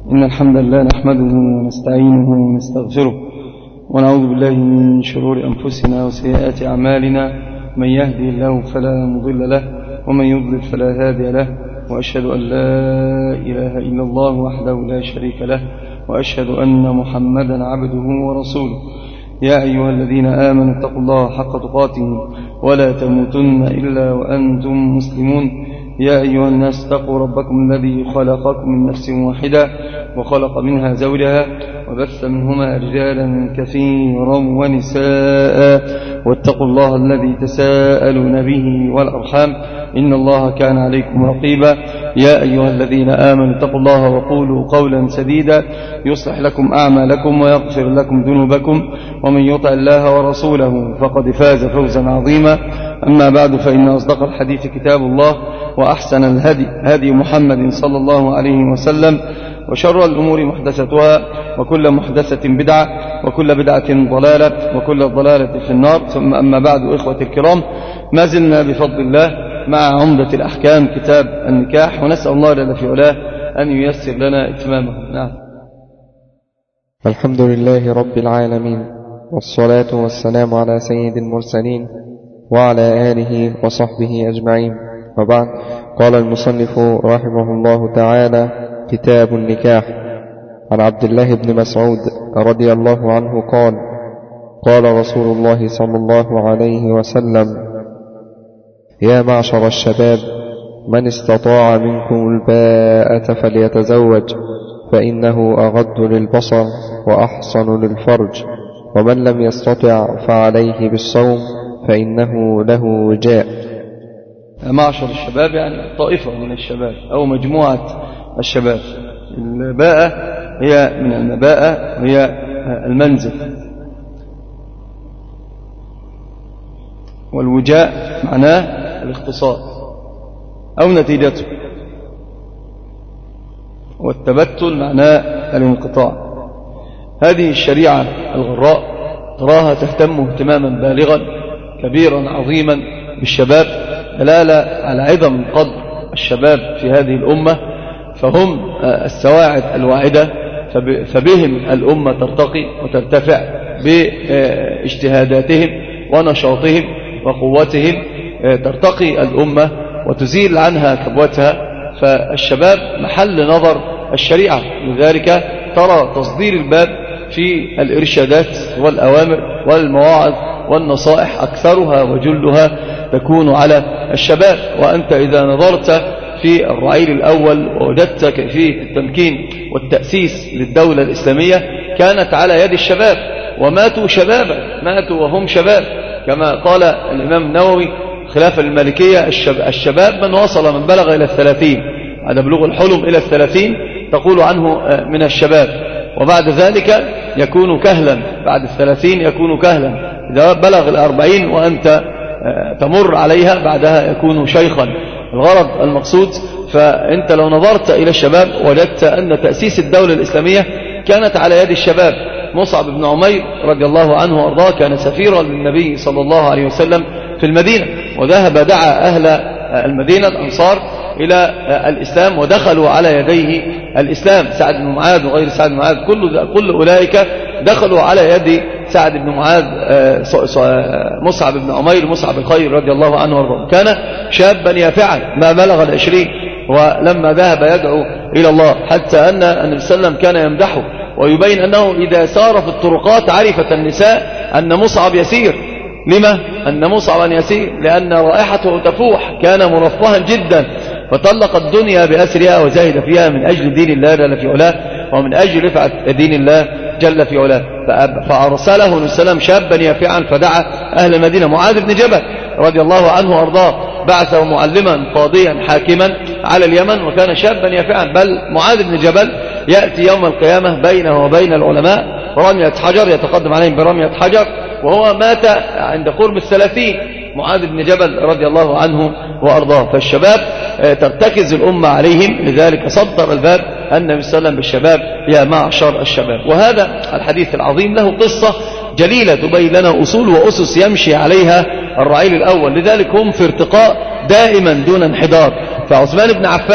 إن الحمد لله نحمده ونستعينه ونستغفره ونعوذ بالله من شرور أنفسنا وسيئات أعمالنا. من يهدي الله فلا مضل له ومن يضلل فلا هادي له، وأشهد أن لا إله إلا الله وحده لا شريك له، وأشهد أن محمدا عبده ورسوله. يا أيها الذين آمنوا اتقوا الله حق تقاته ولا تموتن إلا وأنتم مسلمون. يا أيها الناس اتقوا ربكم الذي خلقكم من نفس واحدة وخلق منها زوجها وبث منهما رجالا كثيرا ونساء، واتقوا الله الذي تساءلون به والأرحام إن الله كان عليكم رقيبا. يا أيها الذين آمنوا اتقوا الله وقولوا قولا سديدا يصلح لكم أعمالكم ويغفر لكم ذنوبكم، ومن يطع الله ورسوله فقد فاز فوزا عظيما. أما بعد، فإن أصدق الحديث كتاب الله، وأحسن الهدي هدي محمد صلى الله عليه وسلم، وشر الأمور محدثتها، وكل محدثة بدعة، وكل بدعة ضلالة، وكل ضلالة في النار. ثم أما بعد، إخوة الكرام، ما زلنا بفضل الله مع عمدة الأحكام كتاب النكاح، ونسأل الله جل في علاه أن ييسر لنا إتمامه. نعم. الحمد لله رب العالمين، والصلاة والسلام على سيد المرسلين وعلى آله وصحبه أجمعين، وبعد. قال المصنف رحمه الله تعالى: كتاب النكاح. عن عبد الله بن مسعود رضي الله عنه قال: قال رسول الله صلى الله عليه وسلم: يا معشر الشباب، من استطاع منكم الباءة فليتزوج، فإنه أغض للبصر وأحصن للفرج، ومن لم يستطع فعليه بالصوم فإنه له وجاء. معشر الشباب يعني طائفة من الشباب أو مجموعة الشباب. الباءة هي من المباءة، وهي المنزل، والوجاء معناه الاختصار أو نتيجته، والتبتل معناه الانقطاع. هذه الشريعة الغراء تراها تهتم اهتماما بالغا كبيرا عظيما بالشباب، دلالة على عظم قدر الشباب في هذه الأمة، فهم السواعد الواعدة، فبهم الأمة ترتقي وترتفع باجتهاداتهم ونشاطهم وقوتهم، ترتقي الأمة وتزيل عنها كبوتها. فالشباب محل نظر الشريعة، لذلك ترى تصدير الباب في الإرشادات والأوامر والمواعظ والنصائح أكثرها وجلها تكون على الشباب. وأنت إذا نظرت في الرعيل الأول ووجدت كيفية التمكين والتأسيس للدولة الإسلامية كانت على يد الشباب، وماتوا شبابا، ماتوا وهم شباب، كما قال الإمام النووي خلافا المالكية: الشباب من وصل، من بلغ إلى 30، بعد بلوغ الحلم إلى 30 تقول عنه من الشباب، وبعد ذلك يكون كهلا، بعد 30 يكون كهلا، إذا بلغ 40 وأنت تمر عليها بعدها يكون شيخا. الغرض المقصود، فأنت لو نظرت إلى الشباب وجدت أن تأسيس الدولة الإسلامية كانت على يد الشباب. مصعب بن عمير رضي الله عنه وأرضاه كان سفيرا للنبي صلى الله عليه وسلم في المدينة، وذهب دعا أهل المدينة الأنصار إلى الإسلام، ودخلوا على يديه الإسلام. سعد بن معاذ وغير سعد بن معاذ، كل أولئك دخلوا على يد سعد بن معاذ، مصعب بن عمير، مصعب الخير رضي الله عنه وارضاه. كان شابا يافعا ما بلغ 20، ولما ذهب يدعو إلى الله حتى أن النبي صلى الله عليه وسلم كان يمدحه ويبين أنه إذا سار في الطرقات عرفت النساء أن مصعب يسير. لما؟ أن مصعبا يسير لأن رائحته تفوح، كان مرفها جدا، فطلق الدنيا بأسرها وزاهد فيها من أجل دين الله جل في علاه، ومن أجل رفعة دين الله جل في علاه. فأرسله النبي صلى الله عليه وسلم شابا يافعا فدعا أهل المدينة. معاذ بن جبل رضي الله عنه وأرضاه بعثه معلما قاضيا حاكما على اليمن، وكان شابا يافعا، بل معاذ بن جبل يأتي يوم القيامة بينه وبين العلماء رمية حجر، يتقدم عليهم برمية حجر، وهو مات عند قرب 30. معاذ بن جبل رضي الله عنه وأرضاه. فالشباب ترتكز الأمة عليهم، لذلك صدر الباب النبي صلى الله عليه وسلم بالشباب: يا معشر الشباب. وهذا الحديث العظيم له قصة جليلة تبين لنا أصول وأسس يمشي عليها الرعيل الأول، لذلك هم في ارتقاء دائما دون انحدار. فعثمان بن عفان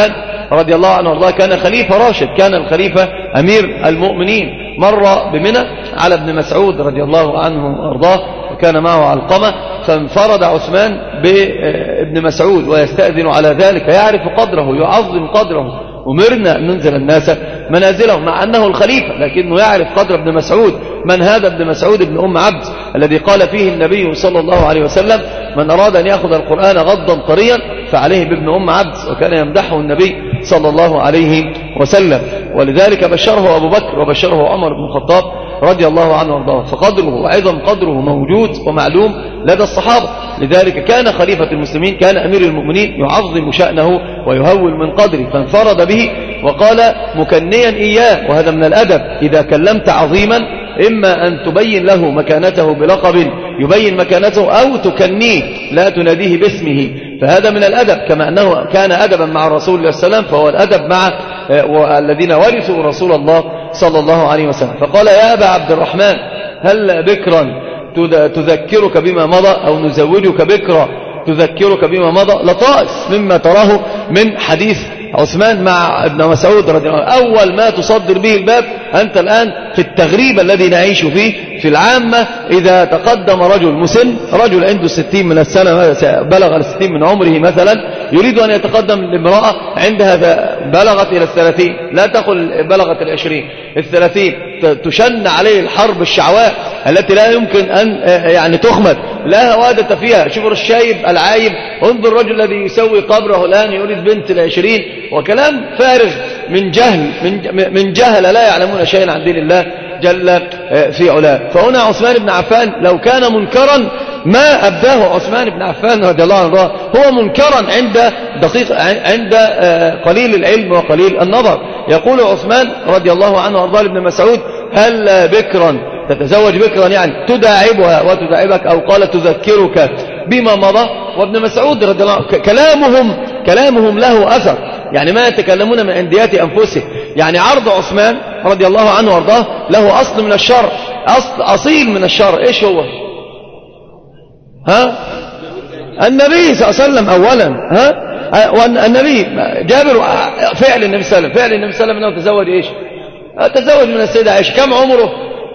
رضي الله عنه وارضاه كان خليفة راشد، كان الخليفة أمير المؤمنين، مر بمنى على ابن مسعود رضي الله عنه وارضاه وكان معه علقمة، فانفرد عثمان بابن مسعود ويستأذن على ذلك، يعرف قدره يعظم قدره. أمرنا أن ننزل الناس منازلهم مع أنه الخليفة، لكنه يعرف قدر ابن مسعود. من هذا ابن مسعود ابن أم عبد الذي قال فيه النبي صلى الله عليه وسلم: من أراد أن يأخذ القرآن غضا طريا فعليه بابن أم عبد، وكان يمدحه النبي صلى الله عليه وسلم. ولذلك بشره أبو بكر وبشره عمر بن الخطاب رضي الله عنه وارضاه، فقدره وعظم قدره موجود ومعلوم لدى الصحابة. لذلك كان خليفة المسلمين، كان أمير المؤمنين يعظم شأنه ويهول من قدره، فانفرد به وقال مكنيا إياه. وهذا من الأدب، إذا كلمت عظيما إما أن تبين له مكانته بلقب يبين مكانته، أو تكنيه لا تناديه باسمه، فهذا من الأدب. كما أنه كان أدبا مع الرسول صلى الله عليه وسلم، فهو الأدب مع الذين ورثوا رسول الله صلى الله عليه وسلم. فقال: يا أبا عبد الرحمن، هل بكرا تذكرك بما مضى، أو نزوجك بكرا تذكرك بما مضى؟ لطائف مما تراه من حديث عثمان مع ابن مسعود رضي الله عنه. أول ما تصدر به الباب أنت الآن في التغريب الذي نعيش فيه في العامة. إذا تقدم رجل مسن، رجل عنده 60 من السنة، بلغ 60 من عمره مثلا، يريد أن يتقدم لامرأة عندها بلغت إلى 30، لا تقل بلغت 20، 30، تشن عليه الحرب الشعواء التي لا يمكن أن يعني تخمد، لا هوادة فيها. شوفوا الشايب العايب، انظر الرجل الذي يسوي قبره الآن يريد بنت 20، وكلام فارغ من جهل لا يعلمون شيئا عن دين الله جل في علاه. فهنا عثمان بن عفان لو كان منكرا ما أبداه عثمان بن عفان رضي الله عنه، هو منكرا عند قليل العلم وقليل النظر. يقول عثمان رضي الله عنه وارضاه لابن مسعود: هل بكرا تتزوج بكرا، يعني تداعبها وتداعبك، أو قال تذكرك بما مضى. وابن مسعود رضي الله عنه كلامهم له أثر، يعني ما يتكلمون من عنديات أنفسهم. يعني عرض عثمان رضي الله عنه وارضاه له أصل من الشرع، أصيل من الشرع. إيش هو؟ النبي صلى الله عليه وسلم أولا. والنبي جابر فعل النبي صلى الله عليه وسلم أنه تزوج إيش؟ تزوج من السيدة عائشة. كم عمره؟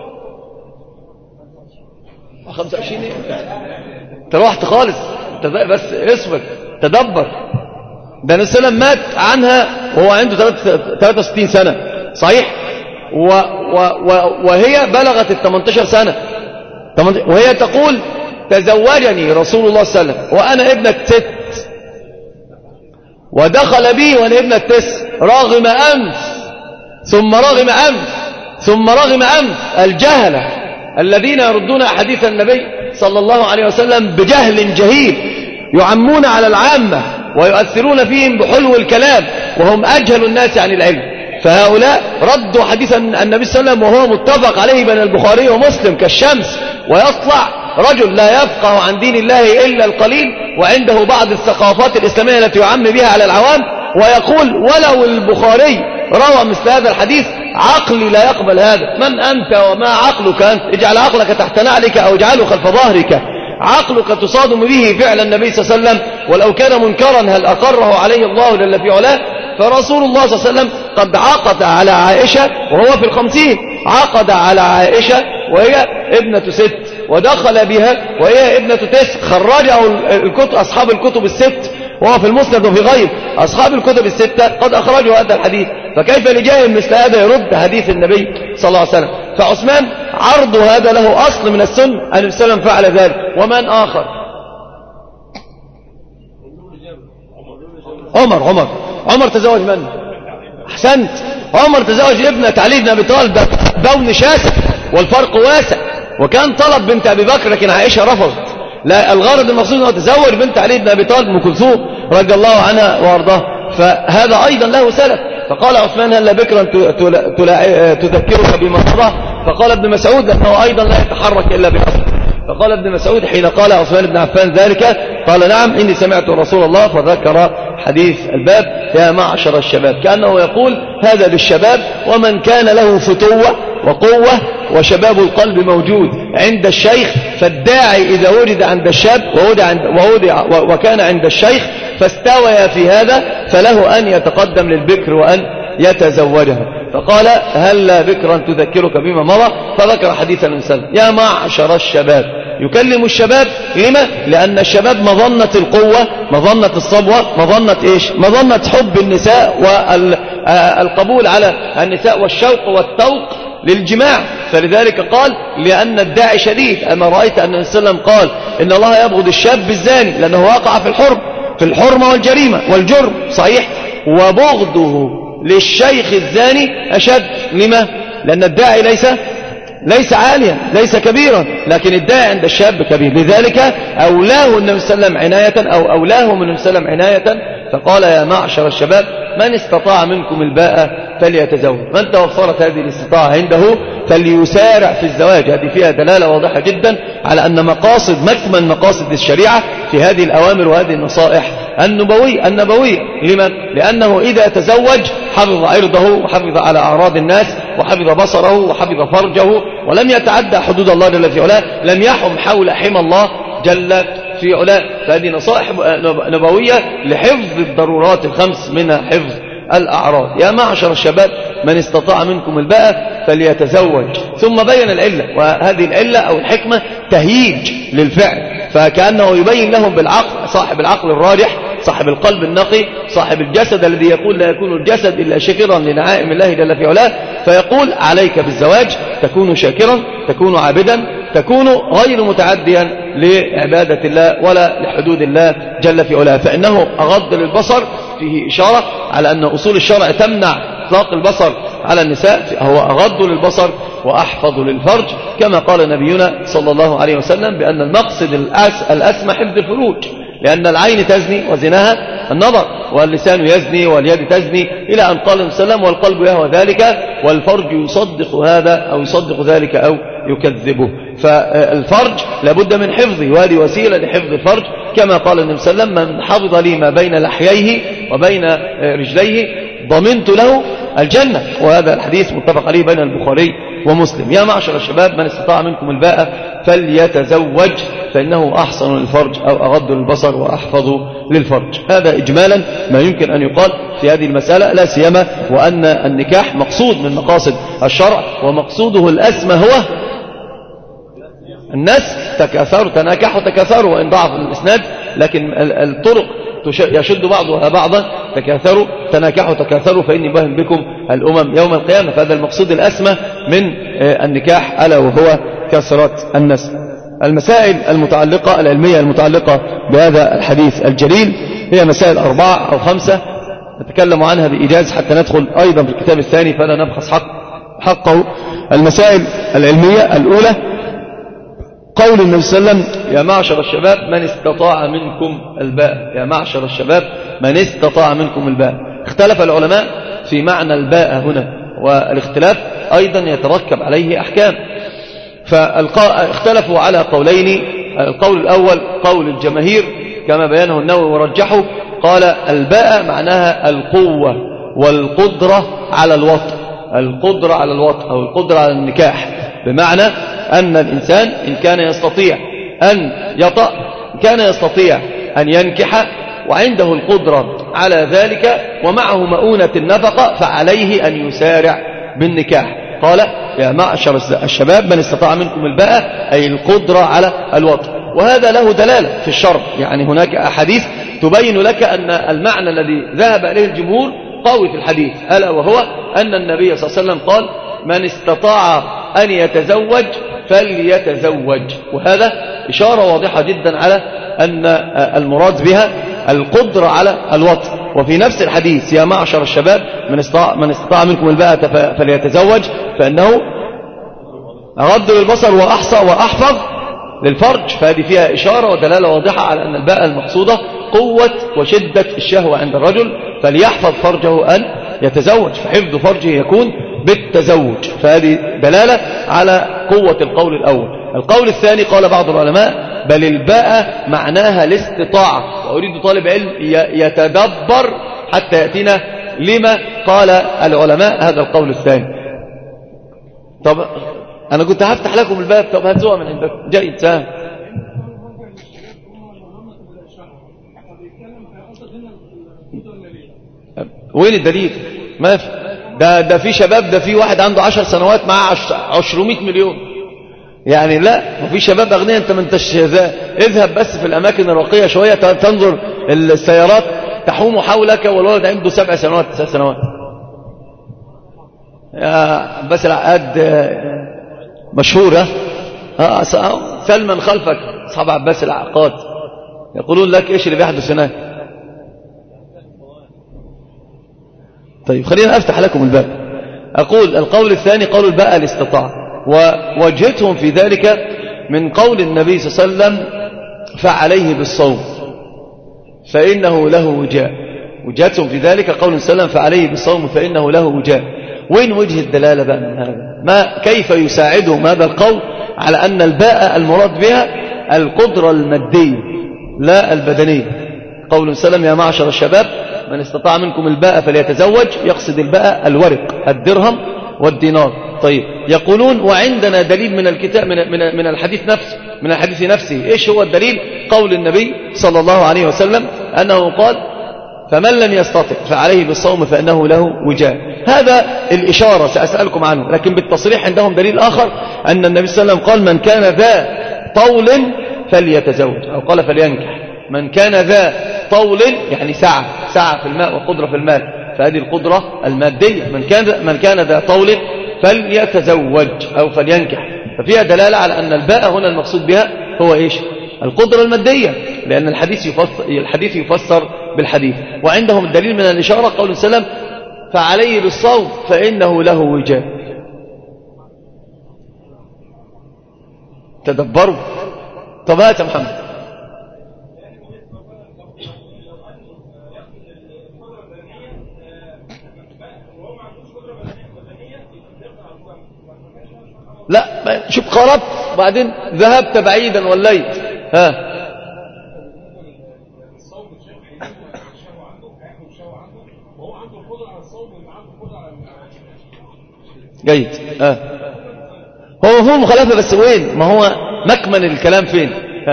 25. تروحت خالص، بس اصبر تدبر. ده النبي صلى الله عليه وسلم مات عنها وهو عنده 63 سنة صحيح، وهي بلغت 18 سنة، وهي تقول: تزوجني رسول الله صلى الله عليه وسلم وأنا ابنة 6، ودخل بي وأنا ابنة 9، راغم أنف ثم راغم أنف ثم راغم أنف. الجهلة الذين يردون أحاديث النبي صلى الله عليه وسلم بجهل جهيل، يعمون على العامة ويؤثرون فيهم بحلو الكلام، وهم أجهل الناس عن العلم. فهؤلاء ردوا حديث النبي صلى الله عليه وسلم وهو متفق عليه بين البخاري ومسلم كالشمس، ويطلع رجل لا يفقه عن دين الله إلا القليل، وعنده بعض الثقافات الإسلامية التي يعم بها على العوام، ويقول: ولو البخاري روى مثل هذا الحديث عقلي لا يقبل هذا. من أنت وما عقلك أنت؟ اجعل عقلك تحت نعلك أو اجعله خلف ظهرك. عقلك تصادم به فعل النبي صلى الله عليه وسلم، ولو كان منكرا هل أقره عليه الله جل في علاه؟ فرسول الله صلى الله عليه وسلم قد عقد على عائشة وهو في 50، عقد على عائشة وهي ابنة 6، ودخل بها وهي ابنة 9. خرجه أصحاب الكتب الست، وهو في المسند وفي غير أصحاب الكتب الستة قد أخرجوا هذا الحديث، فكيف لجاهل مثل هذا يرد حديث النبي صلى الله عليه وسلم؟ فعثمان عرض هذا له أصل من السنة، أن النبي صلى الله عليه وسلم فعل ذلك. ومن آخر؟ عمر تزوج من؟ أحسنت، عمر تزوج ابنة علي بن أبي طالب، بون شاسع والفرق واسع، وكان طلب بنت أبي بكر لكن عائشة رفضت. لا، الغرض المقصود أنه تزوج بنت علي بن أبي طالب، أم كلثوم رضي الله عنها وارضاها. فهذا أيضا له سلف. فقال عثمان: هل بكرا تذكرك بما مضى؟ فقال ابن مسعود: أنه أيضا لا يتحرك إلا بأصل. فقال ابن مسعود حين قال عثمان بن عفان ذلك قال: نعم إني سمعت رسول الله، فذكر حديث الباب: يا معشر الشباب، كأنه يقول هذا للشباب، ومن كان له فتوة وقوة وشباب القلب موجود عند الشيخ، فالداعي إذا وجد عند الشاب وكان عند الشيخ فاستوى في هذا فله أن يتقدم للبكر وأن يتزوجها. فقال هل بكرا تذكرك بما مضى، فذكر حديث النبي صلى الله عليه وسلم يا معشر الشباب. يكلم الشباب لما؟ لأن الشباب مظنة القوة، مظنة الصبوة، مظنة إيش؟ مظنة حب النساء والقبول على النساء والشوق والتوق للجماع. فلذلك قال لأن الداعي شديد. أما رأيت أن النبي صلى الله عليه وسلم قال إن الله يبغض الشاب الزاني لأنه وقع في الحرمة والجريمة والجرم صحيح، وبغضه للشيخ الزاني أشد. لما؟ لأن الداعي ليس عاليا ليس كبيرا، لكن الداعي عند الشاب كبير. لذلك أولاه النبي صلى الله عليه وسلم عناية، أو أولاهم النبي صلى الله عليه وسلم عناية، فقال يا معشر الشباب من استطاع منكم الباءة فليتزوج. من توفرت هذه الاستطاعة عنده فليسارع في الزواج. هذه فيها دلالة واضحة جدا على أن مكمن مقاصد الشريعة في هذه الأوامر وهذه النصائح النبوية. لمن؟ لأنه إذا تزوج حفظ عرضه وحفظ على أعراض الناس وحفظ بصره وحفظ فرجه ولم يتعدى حدود الله جل في علاه، لم يحم حول حمى الله جل في علاه. فهذه نصائح نبوية لحفظ الضرورات الخمس منها حفظ الأعراض. يا معشر الشباب من استطاع منكم الباءة فليتزوج. ثم بين العلة، وهذه العلة أو الحكمة تهييج للفعل، فكأنه يبين لهم بالعقل، صاحب العقل الراجح، صاحب القلب النقي، صاحب الجسد الذي يقول لا يكون الجسد إلا شاكرا لنعائم الله جل في علاه، فيقول عليك بالزواج تكون شاكرا، تكون عابدا، تكون غير متعديا لعبادة الله ولا لحدود الله جل في علاه. فإنه أغض للبصر، فيه إشارة على أن أصول الشرع تمنع إطلاق البصر على النساء، هو أغض للبصر وأحفظ للفرج، كما قال نبينا صلى الله عليه وسلم بأن المقصد الأسمى حفظ الفروج، لأن العين تزني وزناها النظر، واللسان يزني واليد تزني، إلى أن قال النبي صلى الله عليه وسلم والقلب يهوى ذلك والفرج يصدق هذا أو يصدق ذلك أو يكذبه. فالفرج لابد من حفظه، وهذه وسيلة لحفظ الفرج، كما قال النبي صلى الله عليه وسلم من حفظ لي ما بين لحييه وبين رجليه ضمنت له الجنة. وهذا الحديث متفق عليه بين البخاري ومسلم. يا معشر الشباب من استطاع منكم الباءة فليتزوج فإنه أحسن للفرج أو أغض للبصر وأحفظ للفرج. هذا إجمالا ما يمكن أن يقال في هذه المسألة، لا سيما وأن النكاح مقصود من مقاصد الشرع، ومقصوده الأسمى هو الناس تكاثروا تناكحوا تكاثروا، وإن ضعف الإسناد لكن الطرق يشد بعضها بعضا، تكاثروا تناكحوا تكاثروا فإني باهم بكم الأمم يوم القيامة. فهذا المقصود الأسمى من النكاح ألا وهو كثرة النسل. المسائل المتعلقة العلمية المتعلقة بهذا الحديث الجليل هي مسائل 4 أو 5 نتكلم عنها بإيجاز حتى ندخل أيضا في الكتاب الثاني فلا نبخس حقه. المسائل العلمية الأولى قول النبي صلى الله عليه وسلم يا معشر الشباب من استطاع منكم الباء. يا معشر الشباب من استطاع منكم الباء. اختلف العلماء في معنى الباء هنا، والاختلاف أيضا يتركب عليه أحكام، فاختلفوا على قولين. القول الأول قول الجماهير كما بيانه النووي ورجحه، قال الباء معناها القوة والقدرة على الوطء، القدرة على الوطء أو القدرة على النكاح، بمعنى أن الإنسان إن كان يستطيع أن يطأ، كان يستطيع أن ينكح وعنده القدرة على ذلك ومعه مؤونة النفقة فعليه أن يسارع بالنكاح. قال يا معشر الشباب من استطاع منكم الباءة أي القدرة على الوطء. وهذا له دلالة في الشرع، يعني هناك أحاديث تبين لك أن المعنى الذي ذهب إليه الجمهور قوي في الحديث، ألا وهو أن النبي صلى الله عليه وسلم قال من استطاع أن يتزوج فليتزوج. وهذا إشارة واضحة جدا على أن المراد بها القدرة على الوطء. وفي نفس الحديث يا معشر الشباب من استطاع منكم الباءة فليتزوج فإنه أغض للبصر وأحصى وأحفظ للفرج. فهذه فيها إشارة ودلالة واضحة على أن الباءة المقصودة قوة وشدة الشهوة عند الرجل، فليحفظ فرجه أن يتزوج، فحفظ فرجه يكون بالتزوج. فهذه دلالة على قوة القول الأول. القول الثاني قال بعض العلماء بل الباء معناها الاستطاعة، وأريد طالب علم يتدبر حتى يأتينا لما قال العلماء هذا القول الثاني. طب أنا كنت هفتح لكم الباب، طب هاتوها من عندكم. جيد سام. وين الدليل؟ ما في. ده في شباب، ده في واحد عنده 10 سنوات معاه 200 مليون. يعني لا، وفي شباب أغنياء. أنت من اذهب بس في الأماكن الراقية شوية تنظر السيارات تحوم حولك والولد عنده 7 سنوات 9 سنوات. يا بس العقاد مشهورة، سلما خلفك أصحاب عباس العقاد يقولون لك إيش اللي بيحدث هناك. طيب خلينا أفتح لكم الباب. أقول القول الثاني قول الباء الاستطاع، ووجهتهم في ذلك من قول النبي صلى الله عليه وسلم فعليه بالصوم فإنه له وجاء. وجهتهم في ذلك قول سلم فعليه بالصوم فإنه له وجاء. وين وجه الدلالة بقى من هذا؟ كيف يساعدهم هذا القول على أن الباء المراد بها القدرة المادية لا البدنية؟ قول سلم يا معشر الشباب من استطاع منكم الباء فليتزوج، يقصد الباء الورق الدرهم والدينار. طيب يقولون وعندنا دليل من الكتاب من الحديث نفسه، من الحديث نفسه. ايش هو الدليل؟ قول النبي صلى الله عليه وسلم أنه قال فمن لم يستطع فعليه بالصوم فإنه له وجاء. هذا الإشارة سأسألكم عنه، لكن بالتصريح عندهم دليل آخر أن النبي صلى الله عليه وسلم قال من كان ذا طول فليتزوج، أو قال فلينكح. من كان ذا طول يعني سعة في الماء وقدرة في المال، فهذه القدرة المادية. من كان ذا طول فليتزوج أو فلينكح. ففيها دلالة على أن الباء هنا المقصود بها هو إيش؟ القدرة المادية، لأن الحديث يفسر بالحديث. وعندهم الدليل من الإشارة قول سلم فعليه بالصوم فإنه له وجاء. تدبروا. طب هات يا محمد. لا شوف قربت وبعدين ذهبت بعيدا وليت. جيد. هو مخالفة، بس وين؟ ما هو مكمن الكلام فين؟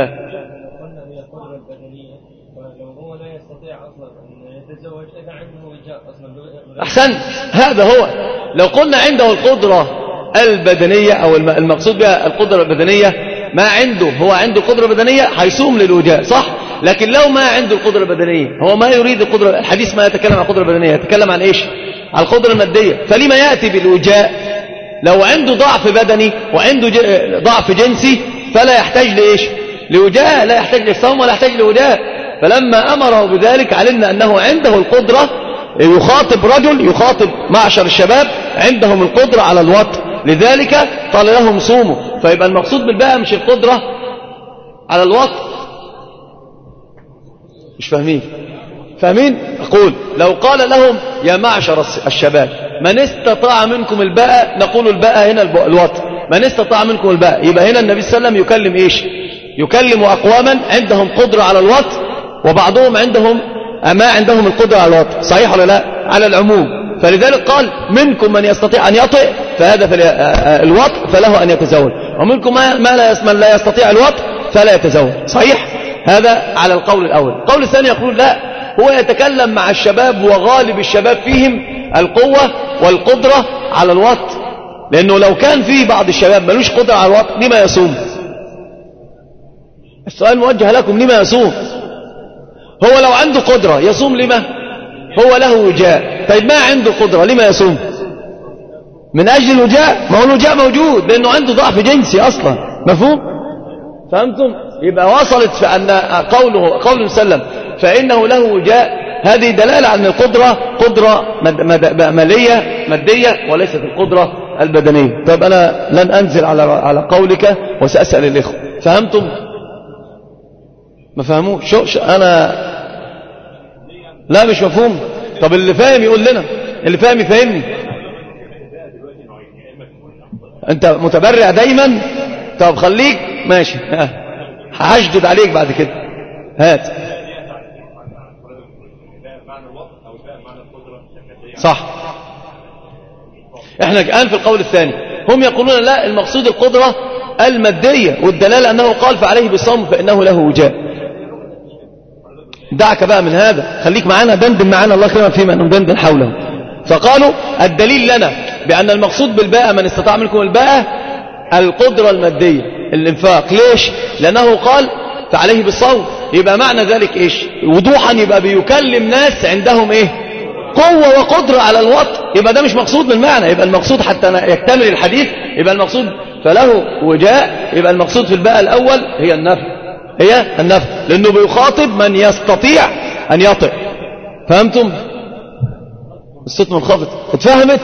أحسن. هذا هو. لو قلنا عنده القدرة البدنية أو المقصود بها القدرة البدنية، ما عنده، هو عنده قدرة بدنية هيصوم للوجاء، صح؟ لكن لو ما عنده القدرة البدنية، هو ما يريد القدرة، الحديث ما يتكلم عن القدرة البدنية، يتكلم عن إيش؟ عن القدرة المادية. فلما يأتي بالوجاء؟ لو عنده ضعف بدني وعنده ضعف جنسي فلا يحتاج لإيش؟ لوجاء، لا يحتاج للصوم ولا يحتاج لوجاء. فلما أمره بذلك علمنا أنه عنده القدرة، يخاطب رجل، يخاطب معشر الشباب عندهم القدرة على الوطء، لذلك قال لهم صوموا. فيبقى المقصود بالباء مش القدرة على الوطء. مش فاهمين؟ أقول لو قال لهم يا معشر الشباب من استطاع منكم الباء، نقول الباء هنا الوطء، من استطاع منكم الباء، يبقى هنا النبي صلى الله عليه وسلم يكلم إيش؟ يكلم أقواما عندهم قدرة على الوطء وبعضهم ما عندهم القدرة على الوطء، صحيح ولا لا؟ على العموم. فلذلك قال منكم من يستطيع أن يطئ فهذا الوطء فله أن يتزوج، ومنكم من لا يستطيع الوطء فلا يتزوج، صحيح؟ هذا على القول الأول. القول الثاني يقول لا، هو يتكلم مع الشباب وغالب الشباب فيهم القوة والقدرة على الوطء، لأنه لو كان في بعض الشباب ملوش قدرة على الوطء لما يصوم؟ السؤال موجه لكم، لما يصوم؟ هو لو عنده قدرة يصوم لما؟ هو له وجاء. طيب ما عنده قدرة لما يصوم؟ من أجل الوجاء. ما هو الوجاء موجود لأنه عنده ضعف جنسي أصلا. مفهوم؟ فهمتم؟ يبقى وصلت في أن قول سلم فإنه له وجاء، هذه دلالة على أن القدرة قدرة مادية وليست القدرة البدنية. طيب أنا لن أنزل على قولك وسأسأل الإخوة. فهمتم؟ ما فهموش؟ شو أنا لا مش مفهوم. طب اللي فاهم يقول لنا، اللي فاهم يفهمني. أنت متبرع دايما. طب خليك ماشي، هشدد عليك بعد كده. هات. صح. احنا الآن في القول الثاني، هم يقولون لا، المقصود القدرة المادية، والدلالة أنه قال فعليه بالصوم فإنه له وجاء. دعك بقى من هذا، خليك معانا، دندن معانا، الله يكرمك فيما ندندن حوله. فقالوا الدليل لنا بأن المقصود بالباءة من استطاع منكم الباءة القدرة المادية، الإنفاق. ليش؟ لأنه قال فعليه بالصوم. يبقى معنى ذلك إيش؟ وضوحا يبقى بيكلم ناس عندهم إيه؟ قوة وقدرة على الوطء. يبقى ده مش مقصود بالمعنى، يبقى المقصود حتى يكتمل الحديث يبقى المقصود فله وجاء، يبقى المقصود في الباء الأول هي النفع، هي النفع، لأنه بيخاطب من يستطيع أن يطع. فهمتم؟ الصوت منخفض. اتفهمت؟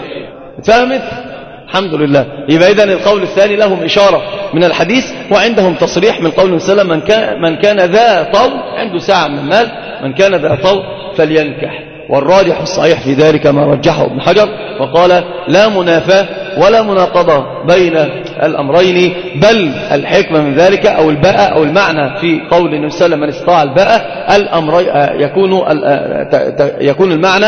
الحمد لله. يبقى إذن القول الثاني لهم إشارة من الحديث، وعندهم تصريح من قول وسلم من كان ذا طول، عنده ساعة من المال، من كان ذا طول فلينكح. والراجح الصحيح في ذلك ما رجحه ابن حجر، وقال لا منافاة ولا مناقضة بين الأمرين، بل الحكمة من ذلك أو الباءة أو المعنى في قول النبي صلى الله عليه وسلم من استطاع الباءة الأمر يكون المعنى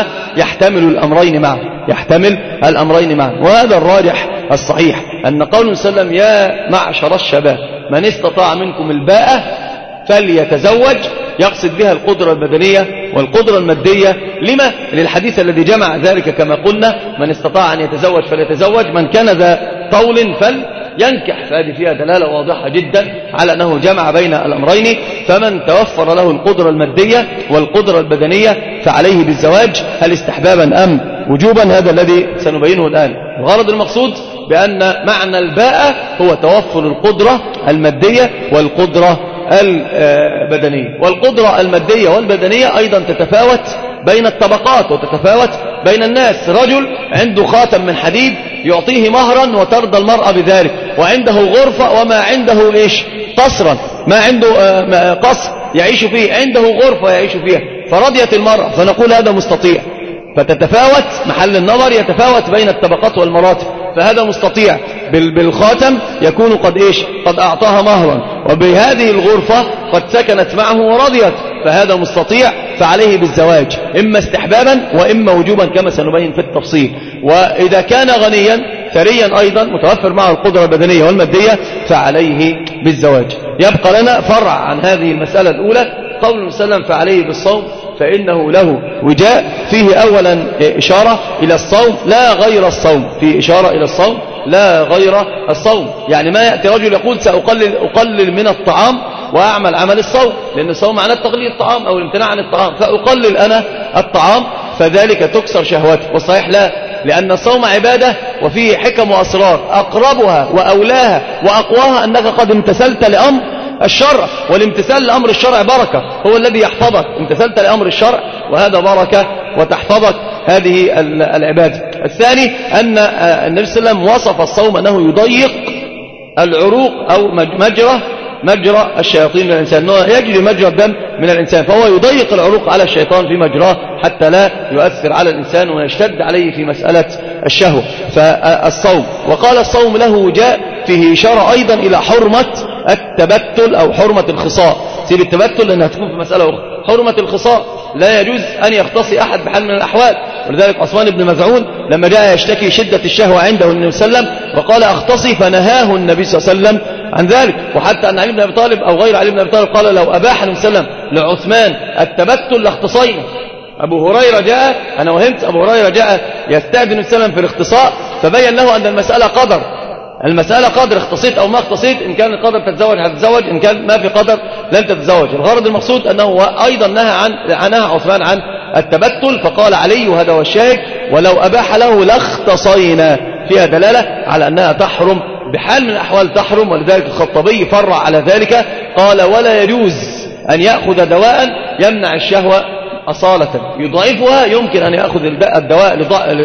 يحتمل الأمرين معا، وهذا الراجح الصحيح أن قول النبي صلى الله عليه وسلم يا معشر الشباب من استطاع منكم الباءة فليتزوج، يقصد بها القدرة البدنية والقدرة المادية. لما؟ للحديث الذي جمع ذلك كما قلنا، من استطاع أن يتزوج فليتزوج، من كان ذا طول فلينكح. فهذه فيها دلالة واضحة جدا على أنه جمع بين الأمرين. فمن توفر له القدرة المادية والقدرة البدنية فعليه بالزواج، هل استحبابا أم وجوبا؟ هذا الذي سنبينه الآن. الغرض المقصود بأن معنى الباءة هو توفر القدرة المادية والقدرة البدنية. والقدرة المادية والبدنية أيضا تتفاوت بين الطبقات وتتفاوت بين الناس. رجل عنده خاتم من حديد يعطيه مهرا وترضى المرأة بذلك، وعنده غرفة وما عنده إيش؟ قصرا، ما عنده قصر يعيش فيه، عنده غرفة يعيش فيها، فرضيت المرأة، فنقول هذا مستطيع. فتتفاوت محل النظر، يتفاوت بين الطبقات والمراتب. فهذا مستطيع بالخاتم يكون قد إيش؟ قد أعطاها مهرا، وبهذه الغرفة قد سكنت معه ورضيت، فهذا مستطيع فعليه بالزواج، إما استحبابا وإما وجوبا كما سنبين في التفصيل. وإذا كان غنيا ثريا أيضا متوفر معه القدرة البدنية والمادية فعليه بالزواج. يبقى لنا فرع عن هذه المسألة الأولى، قول النبي صلى الله عليه وسلم فعليه بالصوم فإنه له وجاء. فيه أولا إشارة إلى الصوم لا غير الصوم، فيه إشارة إلى الصوم لا غير الصوم. يعني ما يأتي رجل يقول سأقلل من الطعام وأعمل عمل الصوم، لأن الصوم معناه تقليل الطعام أو الامتناع عن الطعام، فأقلل أنا الطعام فذلك تكسر شهواتي. والصحيح لا، لأن الصوم عبادة وفيه حكم وأسرار، أقربها وأولاها وأقواها أنك قد امتثلت لأمر الشرع، والامتثال لأمر الشرع بركة، هو الذي يحفظك. امتثلت لأمر الشرع وهذا بركة وتحفظك هذه العبادة. الثاني أن النبي صلى الله عليه وسلم وصف الصوم أنه يضيق العروق أو مجرى الشياطين من الإنسان، أنه يجري مجرى الدم من الإنسان، فهو يضيق العروق على الشيطان في مجراه حتى لا يؤثر على الإنسان ويشتد عليه في مسألة الشهوة. فالصوم، وقال الصوم له وجاء، فيه إشارة أيضا إلى حرمة التبتل أو حرمة الخصاء. سيب التبتل لأنها تكون في مسألة أخرى. حرمة الخصاء، لا يجوز أن يختصي أحد بحال من الأحوال. ولذلك عثمان بن مزعون لما جاء يشتكي شدة الشهوة عنده النبي صلى الله عليه وسلم وقال أختصي، فنهاه النبي صلى الله عليه وسلم عن ذلك. وحتى أن علي بن أبي طالب أو غير علي بن أبي طالب قال لو أباح النبي صلى الله عليه وسلم لعثمان التبتل لاختصينا. أبو هريرة جاء، أنا وهمت، أبو هريرة جاء يستأذن النبي صلى الله عليه وسلم في الاختصاء، فبين له أن المسألة قدر، المسألة قدر، اختصيت أو ما اختصيت، إن كان القدر تتزوج هتتزوج، إن كان ما في قدر لن تتزوج. الغرض المقصود أنه أيضا نهى عثمان عن التبتل، فقال علي وهذا هو الشاهد ولو أباح له لاختصينا، فيها دلالة على أنها تحرم بحال من الأحوال تحرم. ولذلك الخطابي فرع على ذلك قال ولا يجوز أن يأخذ دواء يمنع الشهوة أصالة، يضعفها، يمكن أن يأخذ الدواء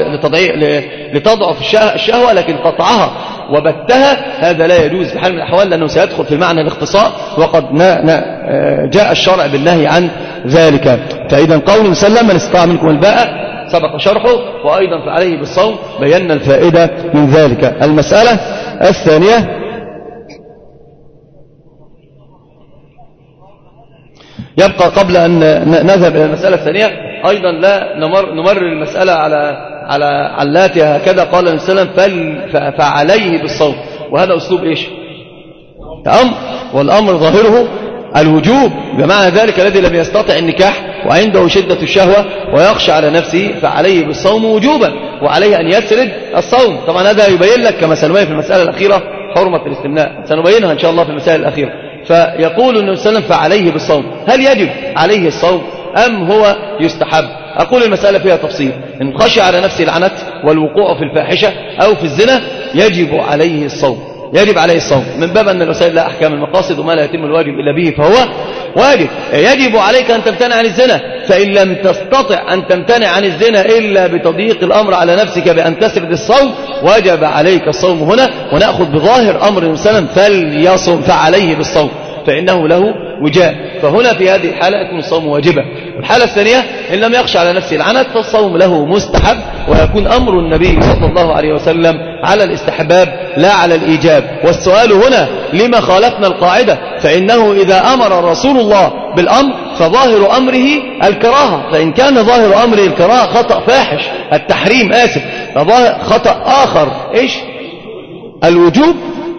لتضعف الشهوة، لكن قطعها وبتها هذا لا يجوز بحال من الأحوال، لأنه سيدخل في معنى الاختصاء، وقد جاء الشرع بالنهي عن ذلك. فإذا قول سلم من استطاع منكم الباءة سبق شرحه، وأيضا فعليه بالصوم بينا الفائدة من ذلك. المسألة الثانية يبقى قبل أن نذهب إلى المسألة الثانية أيضا لا نمر المسألة على علاتها. هكذا قال النبي صلى الله عليه وسلم فعليه بالصوم، وهذا أسلوب إيش؟ أمر، والأمر ظاهره الوجوب، بمعنى ذلك الذي لم يستطع النكاح وعنده شدة الشهوة ويخشى على نفسه فعليه بالصوم وجوبا، وعليه أن يسرد الصوم. طبعا هذا يبين لك كما سنبين في المسألة الأخيرة حرمة الاستمناء، سنبينها إن شاء الله في المسائل الأخيرة. فيقول النبي صلى الله عليه وسلم فعليه بالصوم. هل يجب عليه الصوم أم هو يستحب؟ أقول المسألة فيها تفصيل. إن خشى على نفسه العنت والوقوع في الفاحشة أو في الزنا يجب عليه الصوم، يجب عليه الصوم، من باب أن الوسائل لا أحكام المقاصد وما لا يتم الواجب إلا به فهو واجب. يجب عليك أن تمتنع عن الزنا، فإن لم تستطع أن تمتنع عن الزنا إلا بتضييق الأمر على نفسك بأن تسرد الصوم وجب عليك الصوم هنا. ونأخذ بظاهر أمر المسلم فليصم فعليه بالصوم فإنه له وجاء. فهنا في هذه الحالة يكون الصوم واجبا. والحالة الثانية إن لم يخشى على نفسه العنت فالصوم له مستحب، ويكون أمر النبي صلى الله عليه وسلم على الاستحباب لا على الإيجاب. والسؤال هنا لما خالفنا القاعدة؟ فإنه إذا أمر رسول الله بالأمر فظاهر أمره الكراهة، فإن كان ظاهر أمره الكراهة خطأ فاحش التحريم خطأ آخر إيش؟ الوجوب.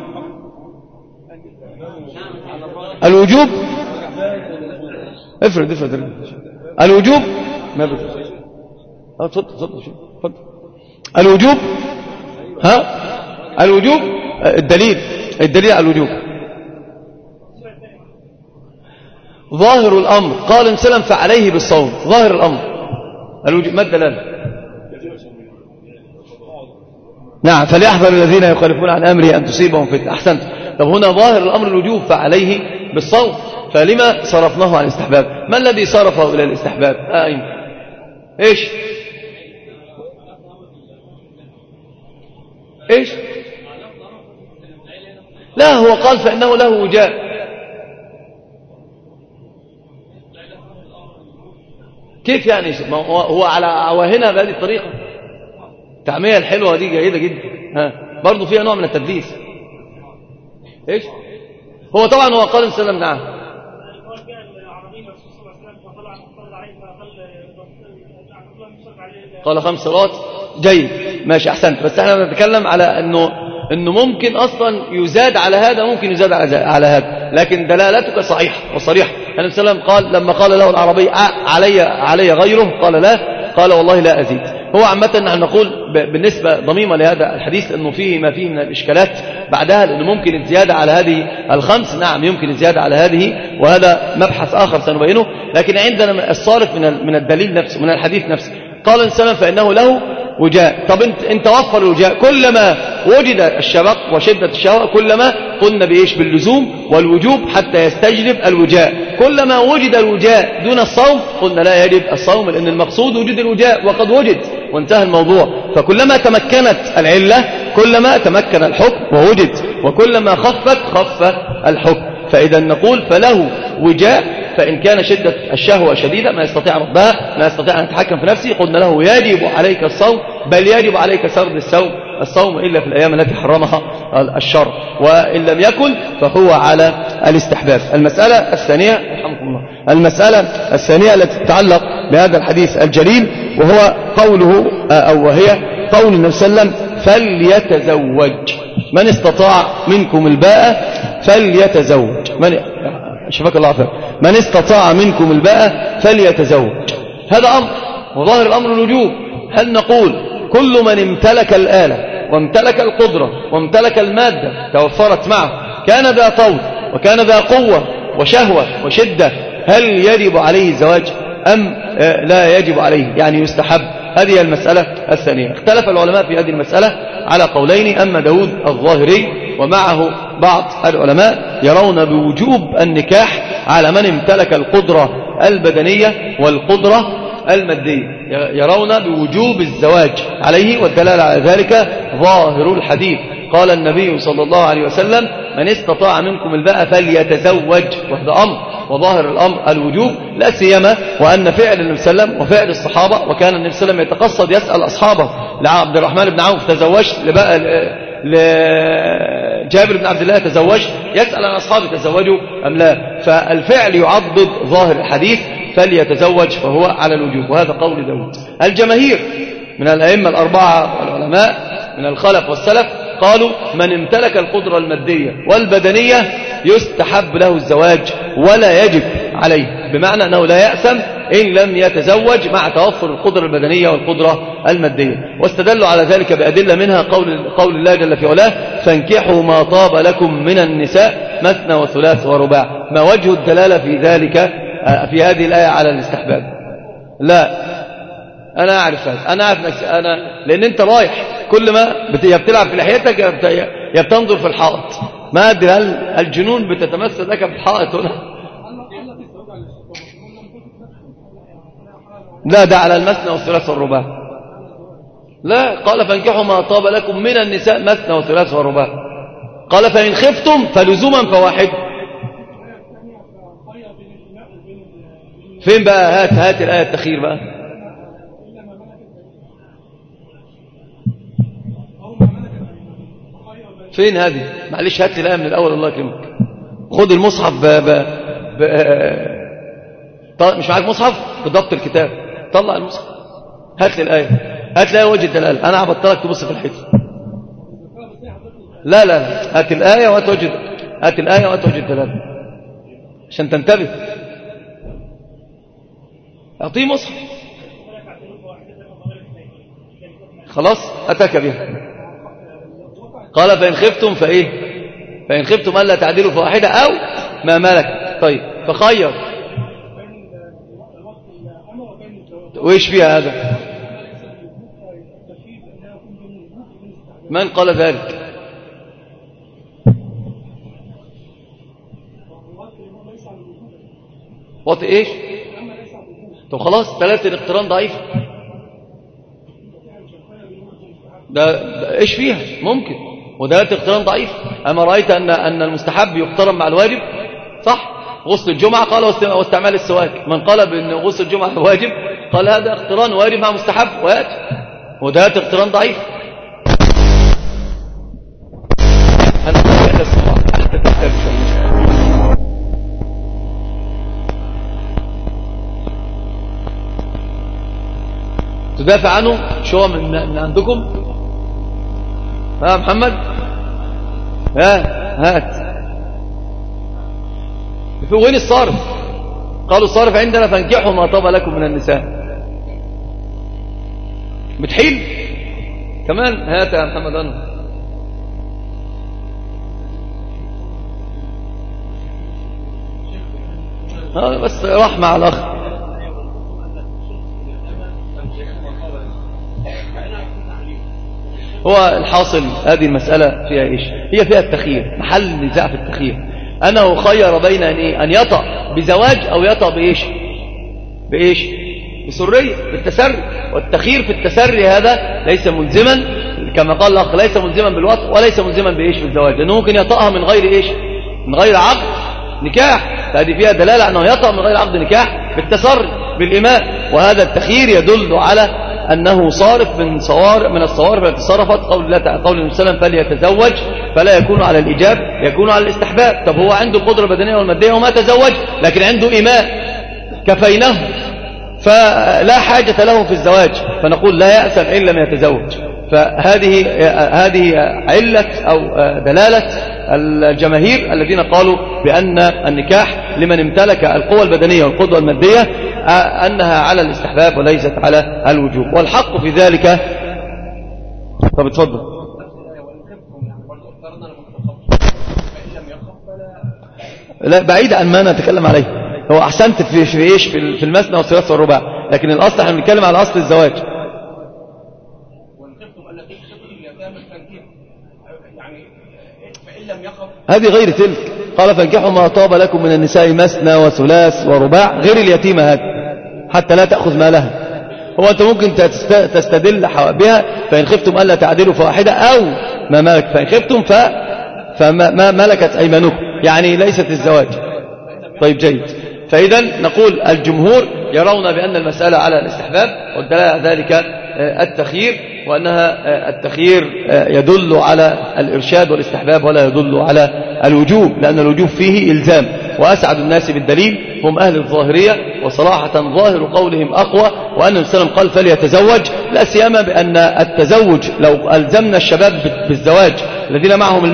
الوجوب افرد الوجوب ما اتفضل الوجوب الوجوب الدليل على الوجوب ظاهر الأمر. قال إن سلم فعليه بالصوم، ظاهر الأمر الوجوب. ما الدلالة؟ نعم فليحذر الذين يخالفون عن أمره أن تصيبهم فتنة. أحسنت. طب هنا ظاهر الأمر الوجوب فعليه بالصوم، فلما صرفناه عن الاستحباب؟ ما الذي صرفه إلى الاستحباب؟ إيش لا هو قال فإنه له وجاء. كيف يعني؟ هو على وهنا بهذه الطريقة التعمية الحلوة دي جيدة جدا، برضو فيها نوع من التدليس. إيش هو طبعا هو قال السلام نعم قال 5 صلوات جيد ماشي أحسنت. بس احنا بنتكلم على انه ممكن اصلا يزاد على هذا، ممكن يزاد على هذا، لكن دلالتك صحيحة وصريحة. النبي صلى الله عليه وسلم قال لما قال له الأعرابي علي غيره قال لا، قال والله لا أزيد. هو عامة نحن نقول بالنسبة ضميمة لهذا الحديث أنه فيه ما فيه من الإشكالات بعدها، لأنه ممكن الزيادة على هذه 5 نعم يمكن الزيادة على هذه، وهذا مبحث آخر سنبينه. لكن عندنا الصارف من الدليل نفسه، من الحديث نفسه. قال السلام فإنه له وجاء. طب انت وفر الوجاء، كلما وجد الشبق وشدة الشهوة كلما قلنا بإيش؟ باللزوم والوجوب حتى يستجلب الوجاء. كلما وجد الوجاء دون الصوم قلنا لا يجب الصوم، لأن المقصود وجود الوجاء وقد وجد وانتهى الموضوع. فكلما تمكنت العلة كلما تمكن الحكم ووجد، وكلما خف الحكم. فإذا نقول فله وجاء، فإن كان شدة الشهوة شديدة ما يستطيع ربها، ما يستطيع أن يتحكم في نفسه، قلنا له يجب عليك الصوم، بل يجب عليك سرد الصوم إلا في الأيام التي حرمها الشرع، وإن لم يكن فهو على الاستحباب. المسألة الثانية رحمكم الله، المسألة الثانية التي تتعلق بهذا الحديث الجليل، وهو قوله وهي قول النبي صلى الله عليه وسلم فليتزوج من استطاع منكم الباءة فليتزوج. شفاك الله عافية. من استطاع منكم الباءة فليتزوج، هذا أمر وظاهر الأمر الوجوب. هل نقول كل من امتلك الآلة وامتلك القدرة وامتلك المادة توفرت معه، كان ذا طول وكان ذا قوة وشهوة وشدة، هل يجب عليه الزواج أم لا يجب عليه؟ يعني يستحب. هذه المسألة الثانية. اختلف العلماء في هذه المسألة على قولين. أما داود الظاهري ومعه بعض العلماء يرون بوجوب النكاح على من امتلك القدرة البدنية والقدرة المادية، يرون بوجوب الزواج عليه، والدلالة على ذلك ظاهر الحديث. قال النبي صلى الله عليه وسلم من استطاع منكم الباءة فليتزوج، وهذا أمر وظاهر الأمر الوجوب، لا سيما وأن فعل النبي صلى الله عليه وسلم وفعل الصحابة، وكان النبي صلى الله عليه وسلم يتقصد يسأل أصحابه. لعبد الرحمن بن عوف تزوجت، لجابر بن عبد الله تزوجت، يسأل عن أصحابه تزوجوا أم لا. فالفعل يعضد ظاهر الحديث فليتزوج، فهو على الوجوب، وهذا قول داود. الجماهير من الأئمة الأربعة والعلماء من الخلف والسلف قالوا من امتلك القدرة المادية والبدنية يستحب له الزواج ولا يجب عليه، بمعنى أنه لا يأثم إن لم يتزوج مع توفر القدرة البدنية والقدرة المادية. واستدلوا على ذلك بأدلة منها قول الله جل في علاه فانكحوا ما طاب لكم من النساء مثنى وثلاث ورباع. ما وجه الدلالة في ذلك في هذه الآية على الاستحباب؟ لا أنا أعرف هذا، أنا أعرف نفسي أنا، لأن أنت رايح كل ما بتلعب في لحيتك يا بتنظر في الحائط، ما أدري هل الجنون بتتمثل لك في الحائط هنا؟ لا، ده على المثنى والثلاث والرباع. لا، قال فانكحوا ما طاب لكم من النساء مثنى وثلاث ورباع. قال فإن خفتم فلزوما فواحد. فين بقى؟ هات الآية التخير بقى. فين هذه؟ معلش هات لي الآية من الأول الله يكرمك. خد المصحف مش معاك مصحف بضبط الكتاب، طلع المصحف هات لي الآية، هات لي وجه الدلالة. أنا عبطلك تبص في الحيط. لا هات الآية وهات وجه الدلالة عشان تنتبه. أعطيه مصحف خلاص أتاك بها. قال فإن خفتم فإيه؟ فإن خفتم ألا تعدلوا فواحدة أو ما ملك. طيب فخير، وإيش فيها هذا؟ من قال ذلك؟ وطي إيش؟ طب خلاص ثلاثة الاقتران ضعيف، ده إيش فيها؟ ممكن ودلالة اقتران ضعيف. أما رأيت أن المستحب يقترن مع الواجب صح؟ غسل الجمعة قال واستعمال السواك. من قال بأن غسل الجمعة واجب قال هذا اقتران واجب مع مستحب ويأتي، ودلالة اقتران ضعيف. تدافع عنه شو من عندكم؟ ها محمد هات. وين الصارف؟ قالوا الصارف عندنا فانكحوا ما طاب لكم من النساء. بتحيل كمان. هات يا محمد أنا. بس رحمة على الأخ. هو الحاصل هذه المسألة فيها إيش؟ هي فيها التخيير، محل نزاع في التخيير. أنه خير بين أن يطأ بزواج أو يطأ بإيش؟ بسرية، بالتسري. والتخيير في التسري هذا ليس ملزما كما قال الأخ، ليس ملزما بالوطء وليس ملزما بإيش؟ بالزواج، لأنه ممكن يطأها من غير إيش؟ من غير عقد نكاح. فهذه فيها دلالة أنه يطأ من غير عقد نكاح بالتسري بالإماء. وهذا التخيير يدل على أنه صارف من الصوارف التي صرفت قول النبي صلى الله عليه وسلم فليتزوج، فلا يكون على الإيجاب، يكون على الاستحباب. طب هو عنده القدرة البدنية والمادية وما تزوج، لكن عنده إماء كفينه فلا حاجة له في الزواج، فنقول لا يأثم إن لم يتزوج. فهذه علة أو دلالة الجماهير الذين قالوا بأن النكاح لمن امتلك القوة البدنية والقدرة المادية أنها على الاستحباب وليست على الوجوب. والحق في ذلك. طب اتفضل. لا، بعيد عن ما نتكلم عليه. هو أحسنت في إيش؟ في المثنى والثلاث والرباع، لكن الأصل احنا بنتكلم على أصل الزواج. هذه غير تلك. قال فانكحوا ما طاب لكم من النساء مثنى وثلاث ورباع، غير اليتيمة هذه حتى لا تأخذ مالها. هو أنت ممكن تستدل بها فإن خفتم ألا تعدلوا فواحدة أو ما ملك، فإن خفتم فما ملكت أيمانكم، يعني ليست الزواج. طيب جيد. فإذا نقول الجمهور يرون بأن المسألة على الاستحباب، والدلالة ذلك التخيير، وأنها التخيير يدل على الإرشاد والاستحباب ولا يدل على الوجوب، لأن الوجوب فيه إلزام. وأسعد الناس بالدليل هم أهل الظاهرية، وصراحة ظاهر قولهم أقوى، وأن السلام قال فليتزوج، لا سيما بأن التزوج لو ألزمنا الشباب بالزواج الذين معهم المال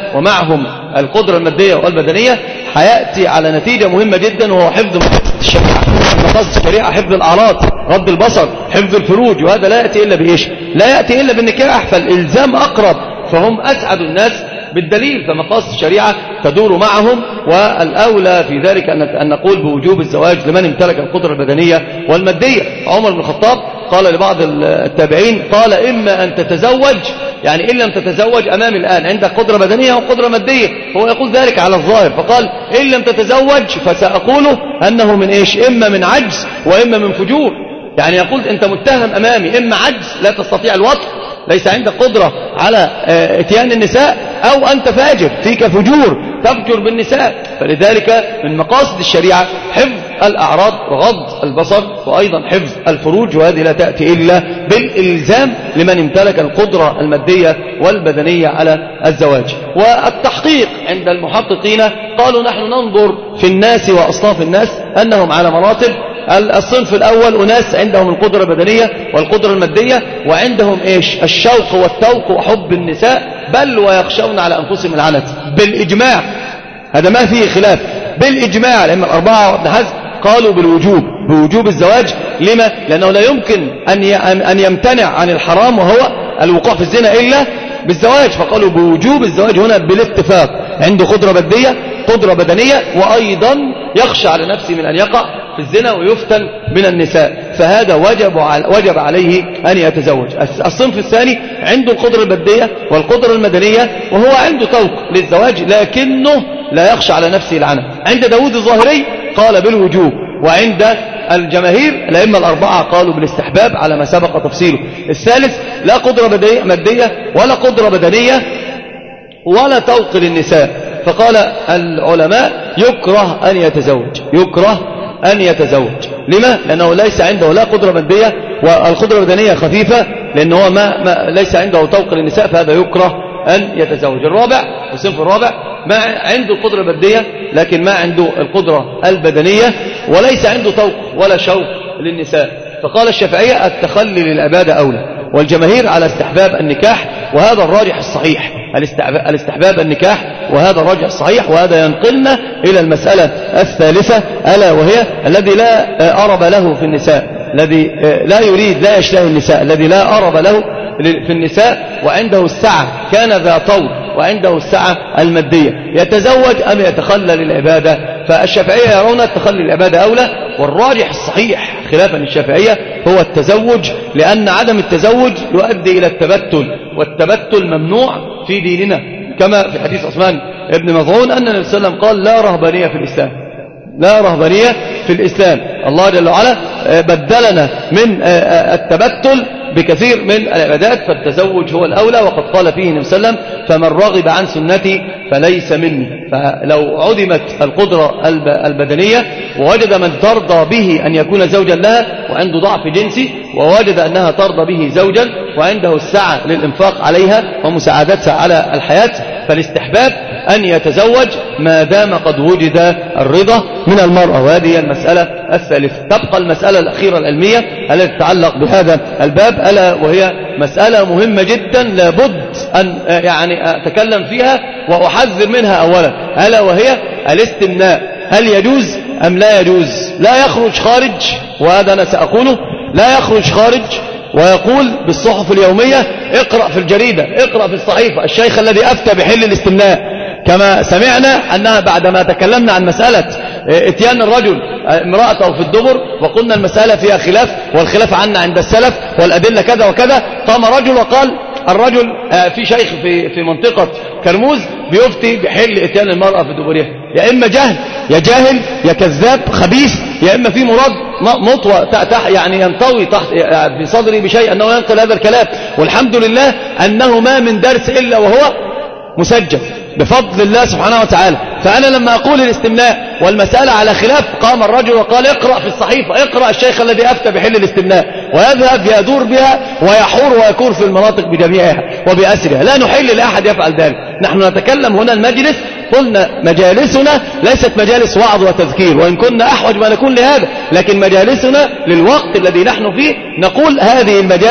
ومعهم القدرة المادية والبدنية هيأتي على نتيجة مهمة جدا، وهو حفظ مقاصد الشريعة. مقاصد الشريعة حفظ الأعراض، غض البصر، حفظ الفروج، وهذا لا يأتي إلا بإيش؟ لا يأتي إلا بالنكاح، فالإلزام أقرب، فهم أسعد الناس بالدليل. فمقاصد الشريعة تدور معهم، والأولى في ذلك أن نقول بوجوب الزواج لمن امتلك القدرة البدنية والمادية. عمر بن الخطاب قال لبعض التابعين، قال إما أن تتزوج، يعني إن لم تتزوج أمام الآن عندك قدرة بدنية وقدرة مادية، هو يقول ذلك على الظاهر، فقال إن لم تتزوج فسأقوله أنه من إيش؟ إما من عجز وإما من فجور. يعني يقول أنت متهم أمامي إما عجز لا تستطيع الوطء، ليس عندك قدرة على اتيان النساء، أو أنت فاجر فيك فجور تفجر بالنساء. فلذلك من مقاصد الشريعة حفظ الأعراض وغض البصر، وأيضا حفظ الفروج، وهذه لا تأتي إلا بالإلزام لمن امتلك القدرة المادية والبدنية على الزواج. والتحقيق عند المحققين قالوا نحن ننظر في الناس وأصناف الناس أنهم على مراتب. الصنف الأول أناس عندهم القدرة البدنية والقدرة المادية، وعندهم إيش؟ الشوق والتوق وحب النساء، بل ويخشون على أنفسهم العنت بالإجماع. هذا ما فيه خلاف بالإجماع، لأن الأربعة وابن حزم قالوا بوجوب الزواج. لما؟ لأنه لا يمكن أن يمتنع عن الحرام وهو الوقوع في الزنا إلا بالزواج، فقالوا بوجوب الزواج هنا بالاتفاق. عنده قدرة بدنية، وأيضا يخشى على نفسه من أن يقع في الزنا ويفتن من النساء، فهذا وجب عليه أن يتزوج. الصنف الثاني عنده القدرة المادية والقدرة المدنية، وهو عنده توق للزواج لكنه لا يخشى على نفسه العنت. عند داود الظاهري قال بالوجوب، وعند الجماهير الأئمة الأربعة قالوا بالاستحباب على ما سبق تفصيله. الثالث لا قدرة مادية ولا قدرة بدنية ولا توق للنساء، فقال العلماء يكره أن يتزوج. لما؟ لأنه ليس عنده لا قدرة مادية، والقدرة البدنية خفيفة، لأنه ليس عنده توق للنساء، فهذا يكره أن يتزوج. الصنف الرابع ما عنده القدرة المادية لكن ما عنده القدرة البدنية، وليس عنده توق ولا شوق للنساء، فقال الشافعية التخلي للعبادة أولى، والجماهير على استحباب النكاح، وهذا الراجح الصحيح، الاستحباب النكاح، وهذا الراجح الصحيح. وهذا ينقلنا إلى المسألة الثالثة، ألا وهي الذي لا أرب له في النساء، الذي لا يريد لا يشتهي النساء، الذي لا أرب له في النساء وعنده السعة، كان ذا طول وعنده السعة المادية، يتزوج أم يتخلى للعبادة؟ فالشافعية يرون التخلي للعبادة أولى، والراجح الصحيح خلافا للشافعية هو التزوج، لأن عدم التزوج يؤدي إلى التبتل، والتبتل ممنوع في ديننا، كما في حديث عثمان بن مظعون أن النبي صلى الله عليه وسلم قال لا رهبانية في الإسلام. الله جل وعلا بدلنا من التبتل بكثير من العبادات، فالتزوج هو الأولى، وقد قال فيه النبي صلى الله عليه وسلم فمن رغب عن سنتي فليس مني. فلو عدمت القدرة البدنية ووجد من ترضى به أن يكون زوجا لها وعنده ضعف جنسي، ووجد أنها ترضى به زوجا وعنده السعة للإنفاق عليها ومساعدتها على الحياة، فالاستحباب أن يتزوج ما دام قد وجد الرضا من المرأة. وهذه المسألة الثالثة. تبقى المسألة الأخيرة العلمية التي تتعلق بهذا الباب، ألا وهي مسألة مهمة جدا لابد أن أتكلم فيها وأحذر منها أولا، ألا وهي الاستمناء. هل يجوز أم لا يجوز؟ لا يخرج خارج، وهذا أنا سأقوله، لا يخرج خارج ويقول بالصحف اليومية اقرأ في الجريدة، اقرأ في الصحيفة الشيخ الذي أفتى بحل الاستمناء، كما سمعنا أنها بعدما تكلمنا عن مسألة اتيان الرجل امرأته في الدبر وقلنا المسألة فيها خلاف، والخلاف عنا عند السلف والأدلة كذا وكذا، قام رجل وقال الرجل في شيخ في منطقة كرموز بيفتي بحل اتيان المرأة في دبرها. يا إما جهل، يا جاهل، يا كذاب خبيث، يا إما في مراد مطوى ينطوي تحت في صدري بشيء أنه ينقل هذا الكلام. والحمد لله أنه ما من درس إلا وهو مسجل بفضل الله سبحانه وتعالى. فأنا لما أقول الاستمناء والمسألة على خلاف، قام الرجل وقال اقرأ في الصحيفة، اقرأ الشيخ الذي أفتى بحل الاستمناء، ويذهب يدور بها ويحور ويكور في المناطق بجميعها وبأسرها. لا نحل لأحد يفعل ذلك. نحن نتكلم هنا المجلس، قلنا مجالسنا ليست مجالس وعظ وتذكير، وإن كنا أحوج ما نكون لهذا، لكن مجالسنا للوقت الذي نحن فيه نقول هذه المجالس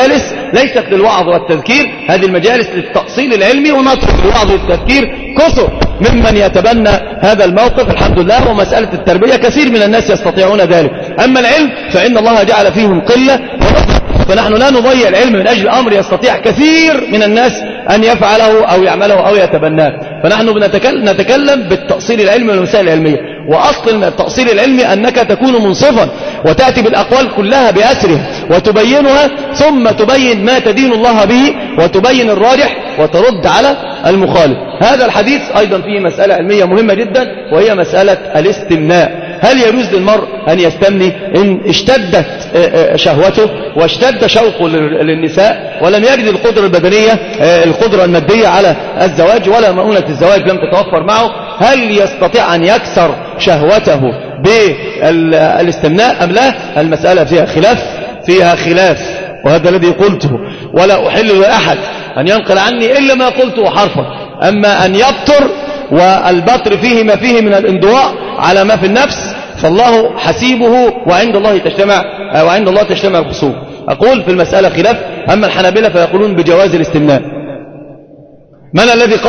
ليست للوعظ والتذكير، هذه المجالس للتأصيل العلمي، ونترك الوعظ والتذكير كثر ممن يتبنى هذا الموقف الحمد لله. ومسألة التربية كثير من الناس يستطيعون ذلك، أما العلم فإن الله جعل فيهم قلة، فنحن لا نضيع العلم من أجل أمر يستطيع كثير من الناس أن يفعله أو يعمله أو يتبناه. فنحن نتكلم بالتأصيل العلمي والمسائل العلمية. وأصل التأصيل العلمي أنك تكون منصفا وتأتي بالأقوال كلها بأسرها وتبينها، ثم تبين ما تدين الله به وتبين الراجح وترد على المخالف. هذا الحديث أيضا فيه مسألة علمية مهمة جدا، وهي مسألة الاستمناء. هل يجوز للمرء أن يستمني إن اشتدت شهوته واشتد شوقه للنساء ولم يجد القدرة البدنية القدرة المادية على الزواج ولا مؤونة الزواج لم تتوفر معه؟ هل يستطيع أن يكسر شهوته بالاستمناء أم لا؟ المسألة فيها خلاف، وهذا الذي قلته، ولا أحل لأحد أن ينقل عني إلا ما قلته حرفا. أما أن يبتر والبطر فيه ما فيه من الانضواء على ما في النفس فالله حسيبه، وعند الله تجتمع الخصوم. أقول في المسألة خلاف. أما الحنابلة فيقولون بجواز الاستمناء. من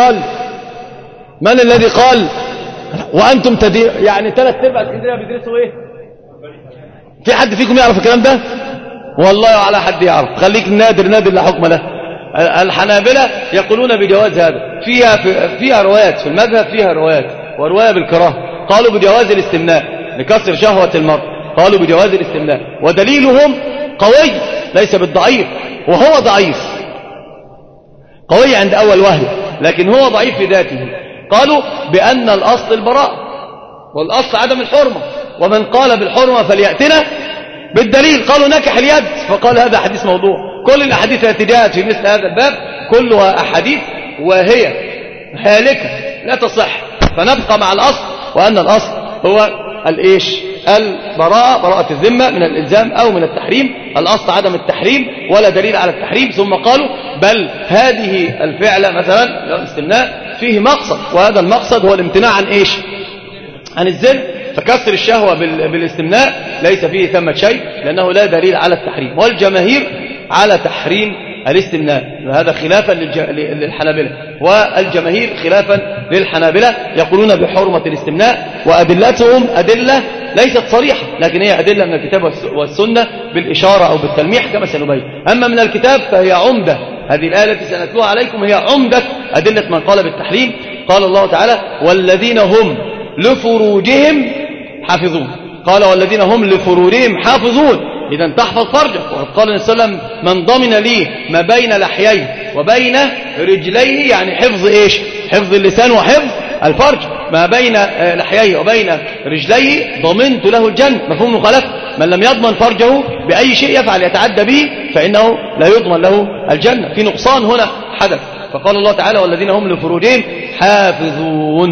الذي قال وأنتم يعني 3/4 اسكندريه بيدرسوا إيه؟ في حد فيكم يعرف الكلام ده؟ والله على حد يعرف، خليك نادر لا حكم له. الحنابلة يقولون بجواز هذا. فيها روايات في المذهب، فيها روايات ورواية بالكراهة. قالوا بجواز الاستمناء لكسر شهوة المرء، قالوا بجواز الاستمناء، ودليلهم قوي ليس بالضعيف، وهو ضعيف قوي عند أول وهي لكن هو ضعيف في ذاته. قالوا بأن الأصل البراءة والأصل عدم الحرمة، ومن قال بالحرمة فليأتنا بالدليل. قالوا نكح اليد، فقال هذا حديث موضوع. كل الأحاديث التي جاءت في مثل هذا الباب كلها أحاديث وهي هالكة لا تصح، فنبقى مع الأصل، وأن الأصل هو البراءة، براءة الذمة من الإلزام أو من التحريم. الأصل عدم التحريم ولا دليل على التحريم. ثم قالوا بل هذه الفعلة مثلا الاستمناء فيه مقصد، وهذا المقصد هو الامتناع عن الزنا، فكسر الشهوة بالاستمناء ليس فيه ثمة شيء لأنه لا دليل على التحريم. والجماهير على تحريم الاستمناء، هذا خلافا للحنابلة، والجماهير خلافا للحنابلة يقولون بحرمة الاستمناء، وأدلتهم أدلة ليست صريحة لكن هي أدلة من الكتاب والسنة بالإشارة أو بالتلميح كما سنبين. أما من الكتاب فهي عمدة، هذه الآية التي سنتلوها عليكم هي عمدة أدلة من قال بالتحريم. قال الله تعالى والذين هم لفروجهم حافظون، قال والذين هم لفروجهم حافظون، إذا تحفظ فرجك. وقد قال النبي صلى الله عليه وسلم من ضمن لي ما بين لحييه وبين رجليه، يعني حفظ حفظ اللسان وحفظ الفرج، ما بين لحييه وبين رجليه ضمنت له الجنة. مفهوم مخالفة، من لم يضمن فرجه بأي شيء يفعل يتعدى به فإنه لا يضمن له الجنة. في نقصان هنا حدث. فقال الله تعالى والذين هم لفروجهم حافظون.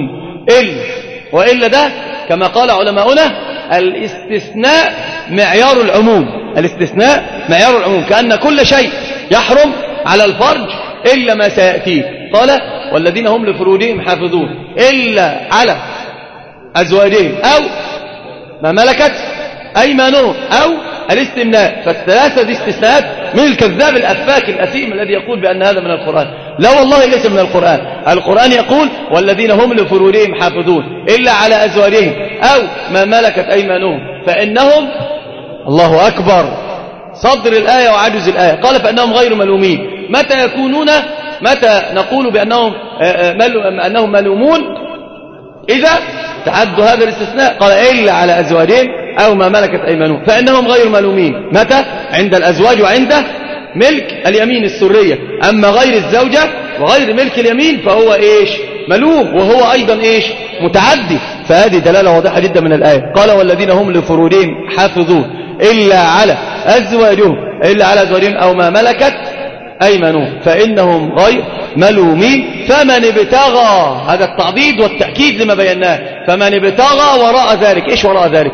وإلا ده كما قال علماؤنا الاستثناء معيار العموم، الاستثناء معيار العموم، كأن كل شيء يحرم على الفرج إلا ما سيأتيه. قال والذين هم لفروجهم حافظون إلا على أزواجهم أو ما ملكت أيمانهم أو الاستمناء. فالثلاثة دي استثناءات من الكذاب الأفاك الأثيم الذي يقول بأن هذا من القرآن. لا والله ليس من القرآن. القرآن يقول والذين هم لفروجهم حافظون إلا على أزواجهم أو ما ملكت أيمانهم فإنهم، الله أكبر، صدر الآية وعجز الآية. قال فإنهم غير ملومين. متى نقول بأنهم ملومون؟ إذا تعدوا هذا الاستثناء. قال إلا على أزواجهم أو ما ملكت أيمانهم فإنهم غير ملومين. متى؟ عند الأزواج وعند ملك اليمين السرية. أما غير الزوجة وغير ملك اليمين فهو ملوم، وهو أيضا متعدي. فهذه دلالة واضحة جدا من الآية. قال والذين هم لفروجهم حافظون إلا على أزواجهم أو ما ملكت أيمانهم فإنهم غير ملومين. فمن ابتغى، هذا التعضيد والتأكيد لما بيناه، فمن ابتغى وراء ذلك. وراء ذلك؟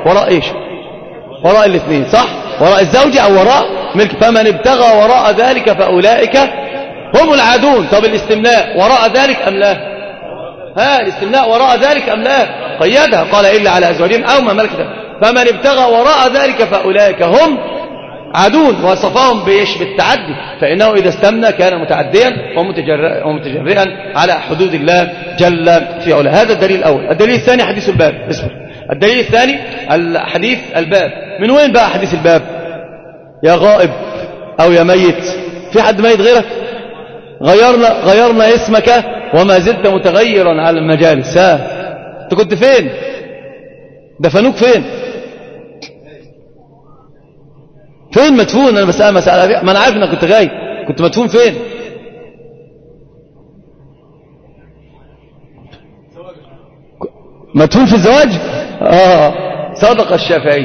وراء الاثنين، صح؟ وراء الزوجة أو وراء ملك. فمن ابتغى وراء ذلك فأولئك هم العادون. طب الاستمناء وراء ذلك أم لا؟ الاستمناء وراء ذلك أم لا؟ قيدها، قال إلا على أزواجهم أو ما ملكت. فمن ابتغى وراء ذلك فأولئك هم عادون، وصفهم بإيش؟ بالتعدي، فإنه إذا استمنى كان متعديا ومتجرئا على حدود الله جل في علاه. هذا الدليل الأول. الدليل الثاني حديث الباب. اسمع، الدليل الثاني الحديث الباب. من وين بقى حديث الباب؟ يا غائب أو يا ميت، في حد ميت غيرك؟ غيرنا اسمك وما زلت متغيرا على المجالس. انت كنت فين؟ دفنوك فين مدفون؟ انا بسأل مسألة، ما انا عارف انك كنت غايب، كنت مدفون فين؟ مدفون في الزواج. صدق الشافعي.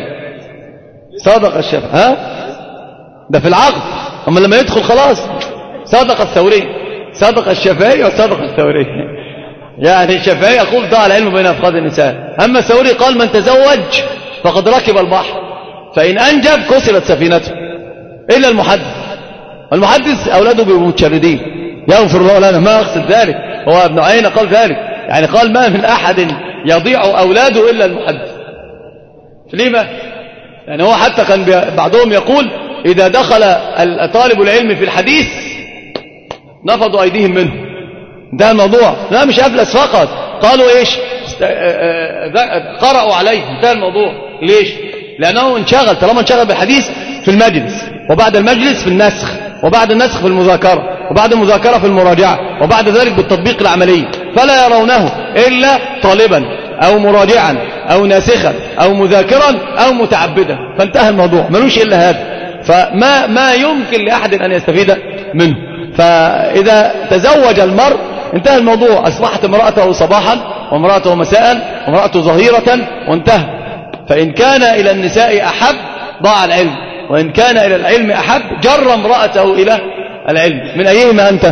ده في العقد، اما لما يدخل خلاص. صدق الثوري، صدق الشافعي وصدق الثوري. يعني الشافعي يقول ضاع العلم بين أفخاذ النساء، أما الثوري قال من تزوج فقد ركب البحر، فإن أنجب كسرت سفينته، إلا المحدث أولاده بيبقوا متشردين، يغفر الله لنا، ما أقصد ذلك، هو ابن عيينة قال ذلك، يعني قال ما من أحد يضيع أولاده إلا المحدث. لما؟ يعني هو حتى كان بعضهم يقول إذا دخل طالب العلم في الحديث نفضوا أيديهم منه، ده الموضوع. لا مش أفلس فقط، قالوا إيش؟ قرأوا عليه، انتهى الموضوع. ليش؟ لأنه انشغل، طالما انشغل بالحديث في المجلس، وبعد المجلس في النسخ، وبعد النسخ في المذاكرة، وبعد المذاكرة في المراجعة، وبعد ذلك بالتطبيق العملي، فلا يرونه إلا طالبا أو مراجعا أو ناسخا أو مذاكرا أو متعبدا، فانتهى الموضوع، ملوش إلا هذا. فما يمكن لأحد أن يستفيد منه. فإذا تزوج المرء انتهى الموضوع، أصبحت امرأته صباحا وامرأته مساء وامرأته ظهيرة وانتهى. فإن كان إلى النساء أحب ضاع العلم، وإن كان إلى العلم أحب جر امرأته إلى العلم. من أيهما أنت؟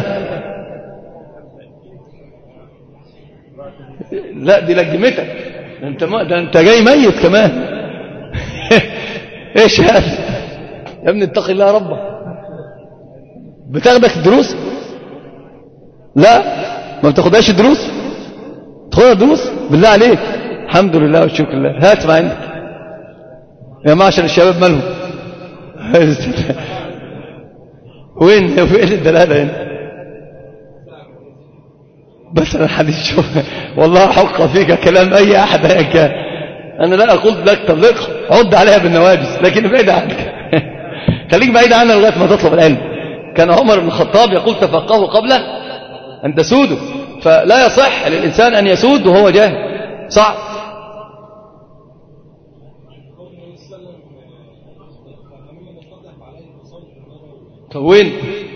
لا دي لجمتك، ده انت جاي ميت كمان. ايش هذا يا ابني؟ اتق الله ربك. بتاخدك الدروس؟ لا ما بتاخدهاش الدروس، تاخدها الدروس بالله عليك. الحمد لله والشكر لله. هات ما عندك يا معشر الشباب، مالهم؟ وين الدلاله هنا؟ بس انا حديث، شوف والله حق فيك كلام اي احد ايا كان. انا لا اقول لك طلقها، عد عليها بالنواجس، لكن بعيد عنك. خليك بعيد عنها لغايه ما تطلب العلم. كان عمر بن الخطاب يقول تفقهوا قبل ان تسودوا، فلا يصح للانسان ان يسود وهو جاهل، صعب. وين؟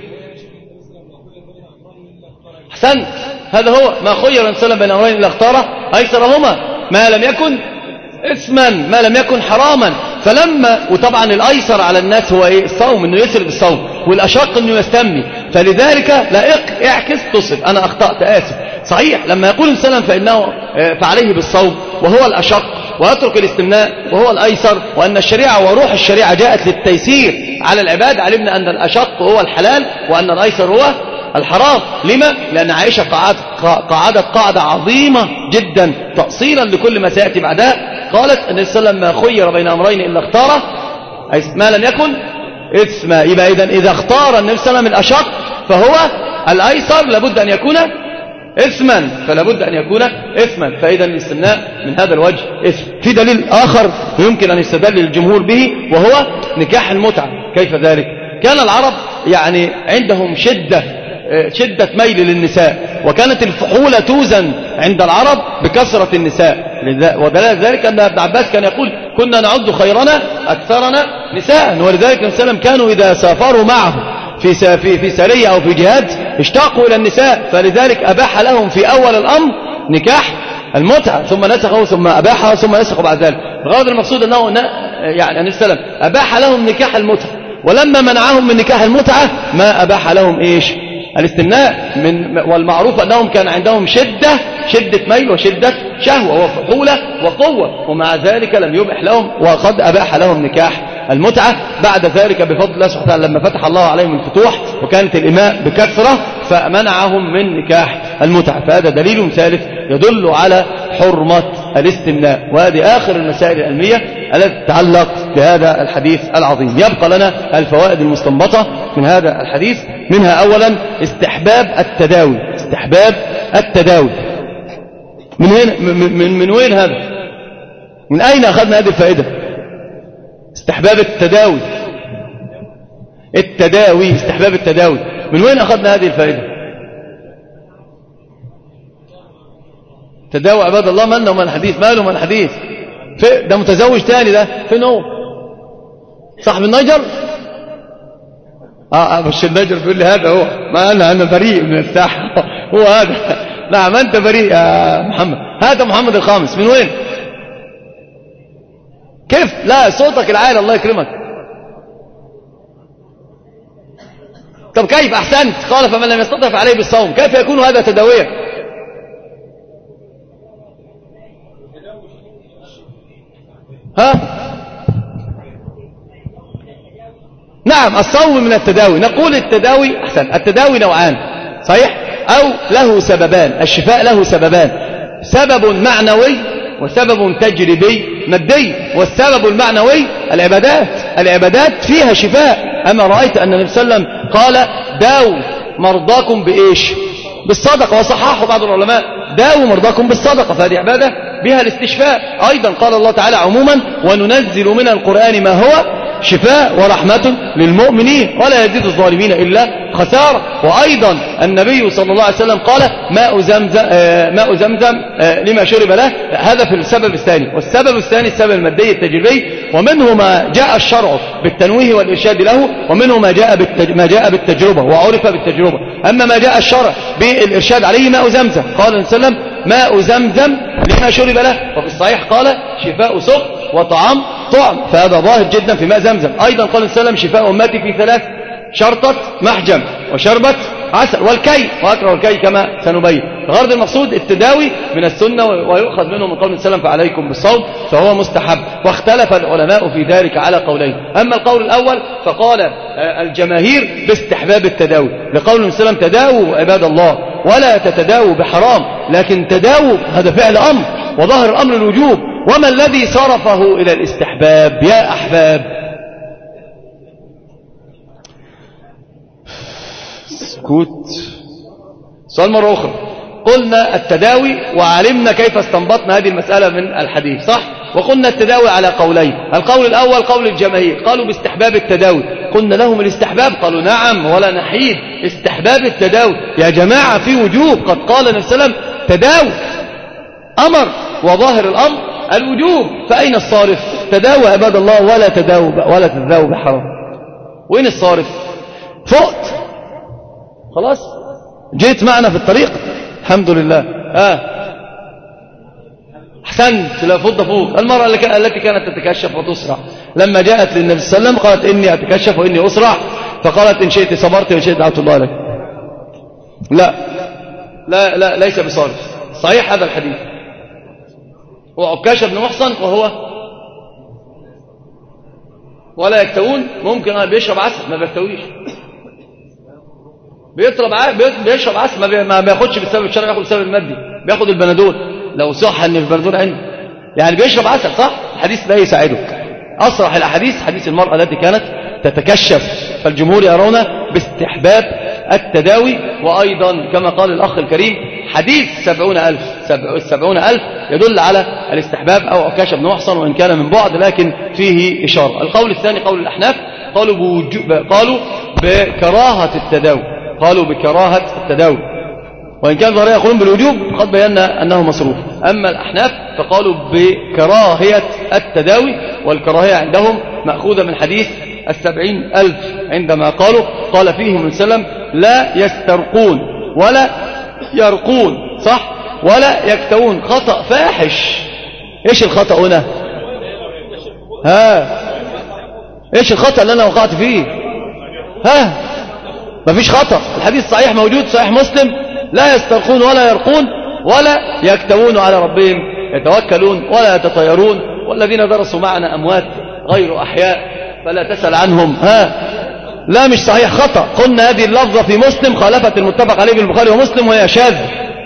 احسنت، هذا هو ما خير الانسان بين امرين الا اختاره ايسرهما ما لم يكن اثما، ما لم يكن حراما. فلما وطبعا الايسر على الناس هو ايه؟ الصوم، انه يسر بالصوم، والاشق انه يستمني. فلذلك لا اعكس تصف، انا اخطات اسف. صحيح لما يقول الانسان فانه فعليه بالصوم وهو الاشق، ويترك الاستمناء وهو الايسر، وان الشريعه وروح الشريعه جاءت للتيسير على العباد، علمنا ان الاشق هو الحلال وان الايسر هو الحرام. لما؟ لأن عائشة قعدت قاعدة عظيمة جدا تأصيلا لكل ما سيأتي بعدها. قالت النبي صلى الله عليه وسلم ما خير بين أمرين إلا اختاره ما لم يكن إثما. يبقى إذا اختار النبي صلى الله عليه وسلم الأشق فهو الأيسر لابد أن يكون إثما، فلابد أن يكون إثما. فإذا الاستمناء من هذا الوجه إثم. في دليل آخر يمكن أن يستدل الجمهور به، وهو نكاح المتعة. كيف ذلك؟ كان العرب يعني عندهم شدة ميل للنساء، وكانت الفحولة توزن عند العرب بكثرة النساء. ودليل ذلك أن ابن عباس كان يقول كنا نعد خيرنا أكثرنا نساء. ولذلك النبي صلى الله عليه وسلم كانوا إذا سافروا معه في سرية أو في جهاد اشتاقوا إلى النساء، فلذلك أباح لهم في أول الأمر نكاح المتعة، ثم نسخه ثم أباحه ثم نسخه بعد ذلك. الغرض المقصود أنه يعني النبي صلى الله عليه وسلم أباح لهم نكاح المتعة، ولما منعهم من نكاح المتعة ما أباح لهم إيش؟ الاستمناء. والمعروف أنهم كان عندهم شدة ميل وشدة شهوة وفحولة وقوة، ومع ذلك لم يبح لهم، وقد أباح لهم نكاح المتعة بعد ذلك بفضل الله سبحانه وتعالى لما فتح الله عليهم الفتوح وكانت الإماء بكثرة فمنعهم من نكاح المتعة. فهذا دليل ثالث يدل على حرمة الاستمناء. وهذه آخر المسائل العلمية التي تتعلق بهذا الحديث العظيم. يبقى لنا الفوائد المستنبطة من هذا الحديث، منها أولا استحباب التداوي. استحباب التداوي من وين هذا؟ من أين أخذنا هذه الفائدة؟ استحباب التداوي، التداوي، استحباب التداوي، من وين أخذنا هذه الفائدة؟ تداوي عباد الله، مالنا ومن الحديث؟ ماله من الحديث؟ ده متزوج تاني، ده فين هو؟ صاحب النجر؟ مش النجر بيقول لي هذا هو، ما أنا بريء من الساحة هو هذا. نعم أنت بريء يا محمد، هذا محمد الخامس. من وين؟ كيف؟ لا صوتك العالي الله يكرمك. طب كيف؟ أحسنت، قال فمن لم يستطع فعليه بالصوم. كيف يكون هذا تداويا؟ ها؟ نعم الصوم من التداوي. نقول التداوي أحسن، التداوي نوعان صحيح، أو له سببان. الشفاء له سببان، سبب معنوي وسبب تجريبي مادي. والسبب المعنوي العبادات فيها شفاء. أما رأيت أن النبي صلى الله عليه وسلم قال داووا مرضاكم بإيش؟ بالصدقة. وصححه بعض العلماء داووا مرضاكم بالصدقة، فهذه عبادة بها الاستشفاء. أيضا قال الله تعالى عموما وننزل من القرآن ما هو شفاء ورحمة للمؤمنين ولا يزيد الظالمين إلا خسارة. وأيضا النبي صلى الله عليه وسلم قال ماء زمزم لما شرب له. هذا في السبب الثاني. والسبب الثاني السبب المادي التجريبي، ومنه ما جاء الشرع بالتنويه والإرشاد له، ومنه ما جاء بالتجربة وعرف بالتجربة. أما ما جاء الشرع بالإرشاد عليه ماء زمزم، قال النبي صلى الله عليه وسلم ماء زمزم لما شرب له. وفي الصحيح قال شفاء سقم وطعام طعم، فهذا ظاهر جدا في ماء زمزم. أيضا قال النبي صلى الله عليه وسلم شفاء أمتي في ثلاث: شرطة محجم وشربة عسل والكي، وأكره الكي كما سنبين. غرض المقصود التداوي من السنة، ويؤخذ منه من قول النبي صلى الله عليه وسلم فعليكم بالصوم، فهو مستحب. واختلف العلماء في ذلك على قولين. أما القول الأول فقال الجماهير باستحباب التداوي، لقول النبي صلى الله عليه وسلم تداووا عباد الله ولا تتداووا بحرام، لكن تداووا هذا فعل أمر، وظاهر الأمر الوجوب. وما الذي صرفه إلى الاستحباب يا أحباب؟ سكوت. سؤال مرة أخرى. قلنا التداوي وعلمنا كيف استنبطنا هذه المسألة من الحديث صح؟ وقلنا التداوي على قولين. القول الأول قول الجماهير قالوا باستحباب التداوي. قلنا لهم الاستحباب، قالوا نعم ولا نحيد استحباب التداوي يا جماعة في وجوب. قد قال النبي صلى الله عليه وسلم تداوي أمر، وظاهر الأمر الوجوب. فأين الصارف؟ تداوى عباد الله ولا تداوى بحرام. وين الصارف؟ فقت خلاص، جيت معنا في الطريق الحمد لله. احسنت، لا فض فوق. المرأة التي كانت تتكشف وتسرع لما جاءت للنبي صلى الله عليه وسلم قالت إني أتكشف وإني أسرع، فقالت إن شئت صبرت وإن شئت دعوت الله لك. لا ليس بصارف. صحيح هذا الحديث. وعكاشة بن محصن وهو ولا يكتوون، ممكن بيشرب عسل ما بيكتويش، بيشرب عسل ما بياخدش بسبب الشرع، ياخد بسبب المادي، بياخد البنادول لو صح ان البنادول عنده، يعني بيشرب عسل صح. الحديث لا يساعده. اصرح الاحاديث حديث المرأة التي كانت تتكشف، فالجمهور يرون باستحباب التداوي. وايضا كما قال الاخ الكريم حديث 70,000 يدل على الاستحباب او عكاشة بن محصن، وان كان من بعد لكن فيه اشارة. القول الثاني قول الاحناف، قالوا بكراهة التداوي، وإن كان ظاهرية يقولون بالوجوب قد بينا أنه مصروف. أما الأحناف فقالوا بكراهية التداوي، والكراهية عندهم مأخوذة من حديث 70,000 عندما قال فيهم السلام لا يسترقون ولا يرقون صح ولا يكتوون. خطأ فاحش. إيش الخطأ هنا؟ إيش الخطأ اللي أنا وقعت فيه؟ مفيش خطأ. الحديث صحيح موجود صحيح مسلم، لا يسترقون ولا يرقون ولا يكتوون على ربهم يتوكلون ولا يتطيرون، والذين درسوا معنا أموات غير أحياء فلا تسأل عنهم. لا مش صحيح، خطأ. قلنا هذه اللفظة في مسلم خالفت المتفق عليه في البخاري ومسلم وهي شاذ.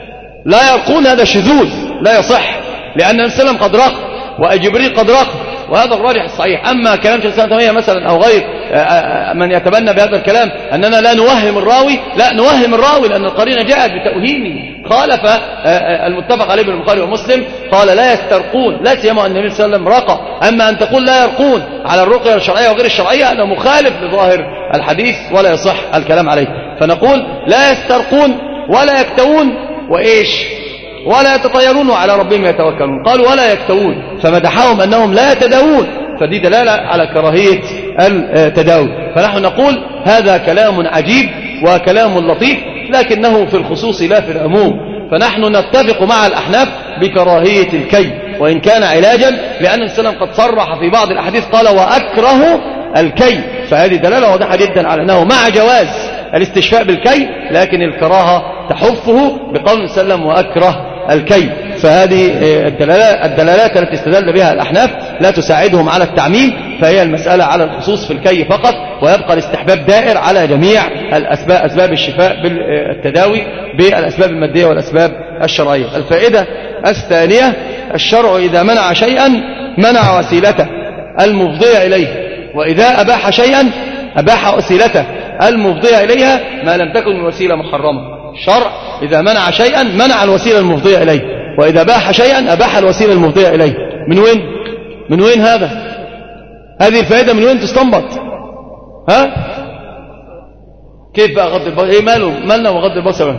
لا يرقون هذا شذوذ لا يصح، لأن النبي صلى الله عليه وسلم قد رق وجبريل قد رق وهذا الراجح الصحيح. أما كلام شيخ الإسلام تيمية مثلا أو غير من يتبنى بهذا الكلام أننا لا نوهم الراوي، لا نوهم الراوي، لأن القرينة جاءت بتوهيمه، خالف المتفق عليه بالبخاري ومسلم، قال لا يسترقون، لا سيما أن النبي صلى الله عليه وسلم رقى. أما أن تقول لا يرقون على الرقية الشرعية وغير الشرعية هذا مخالف لظاهر الحديث ولا يصح الكلام عليه. فنقول لا يسترقون ولا يكتوون وإيش ولا يتطيرون على ربهم يتوكلون. قالوا ولا يكتوون، فمدحهم أنهم لا يتداوون، فدي دلالة على كراهية التداوي. فنحن نقول هذا كلام عجيب وكلام لطيف، لكنه في الخصوص لا في العموم. فنحن نتفق مع الأحناف بكراهية الكي وإن كان علاجا، لأن النبي صلى الله عليه وسلم قد صرح في بعض الأحاديث قال وأكره الكي، فهذه دلالة واضحة جدا على أنه مع جواز الاستشفاء بالكي، لكن الكراهة تحفه بقول النبي صلى الله عليه وسلم وأكره الكي. فهذه الدلالات التي استدل بها الأحناف لا تساعدهم على التعميم، فهي المسألة على الخصوص في الكي فقط، ويبقى الاستحباب دائر على جميع أسباب الشفاء بالتداوي بالأسباب المادية والأسباب الشرعية. الفائدة الثانية: الشرع إذا منع شيئا منع وسيلته المفضية إليه، وإذا أباح شيئا أباح وسيلته المفضية إليها ما لم تكن الوسيلة محرمة. الشرع إذا منع شيئا منع الوسيلة المفضية إليه، وإذا أباح شيئا أباح الوسيلة المفضية إليه. من وين هذا؟ هذه الفائدة من وين تستنبط؟ ها؟ كيف بقى غض البصر؟ ايه مالنا وغض البصر؟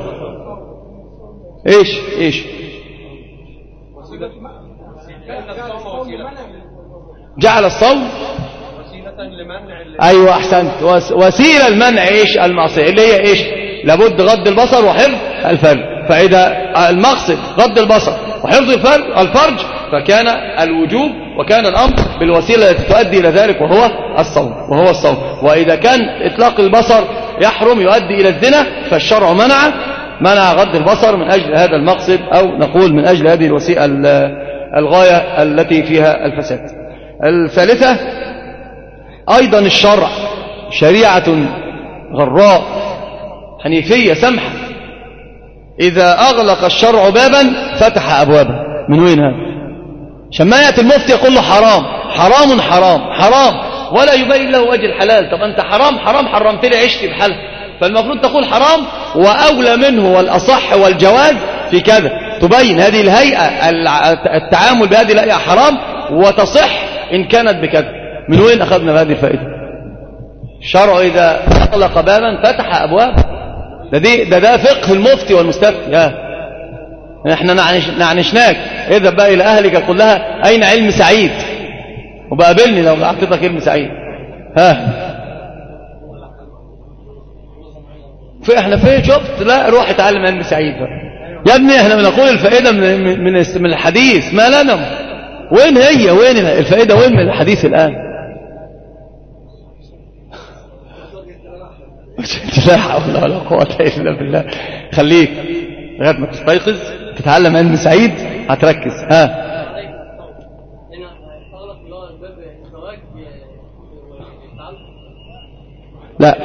ايش جعل الصوم ايوه احسنت، وسيله لمنع ايش المعصيه، اللي هي ايش؟ لابد غض البصر وحفظ الفرج. فاذا المقصد غض البصر وحفظ الفرج فكان الوجوب وكان الامر بالوسيله التي تؤدي الى ذلك وهو الصوم. واذا كان اطلاق البصر يحرم يؤدي الى الزنا فالشرع منع غض البصر من اجل هذا المقصد، او نقول من اجل هذه الوسيله الغايه التي فيها الفساد. الثالثه: ايضا الشرع شريعه غراء حنيفيه سمحه، اذا اغلق الشرع بابا فتح ابوابا. من وين هذا؟ عشان ما يأتي المفتي يقول له حرام ولا يبين له وجه الحلال. طب أنت حرام حرمت لي عشتي بحالها، فالمفروض تقول حرام وأولى منه والأصح والجواز في كذا، تبين هذه الهيئة التعامل بهذه الهيئة حرام وتصح إن كانت بكذا. من وين أخذنا بهذه الفائدة؟ الشرع إذا أغلق بابا فتح أبواب. ده فقه المفتي والمستفتي. احنا نعنشناك، اذا بقى الى اهلك قل لها اين علم سعيد، وبقابلني لو اعطيتك علم سعيد. احنا فين شفت؟ لا روح اتعلم علم سعيد يا ابني. احنا بنقول الفائده من الحديث، ما لنا وين الفائده؟ وين من الحديث الان؟ لا حول ولا قوه الا بالله. خليك لغايه ما تستيقظ تتعلم علم سعيد هتركز. لا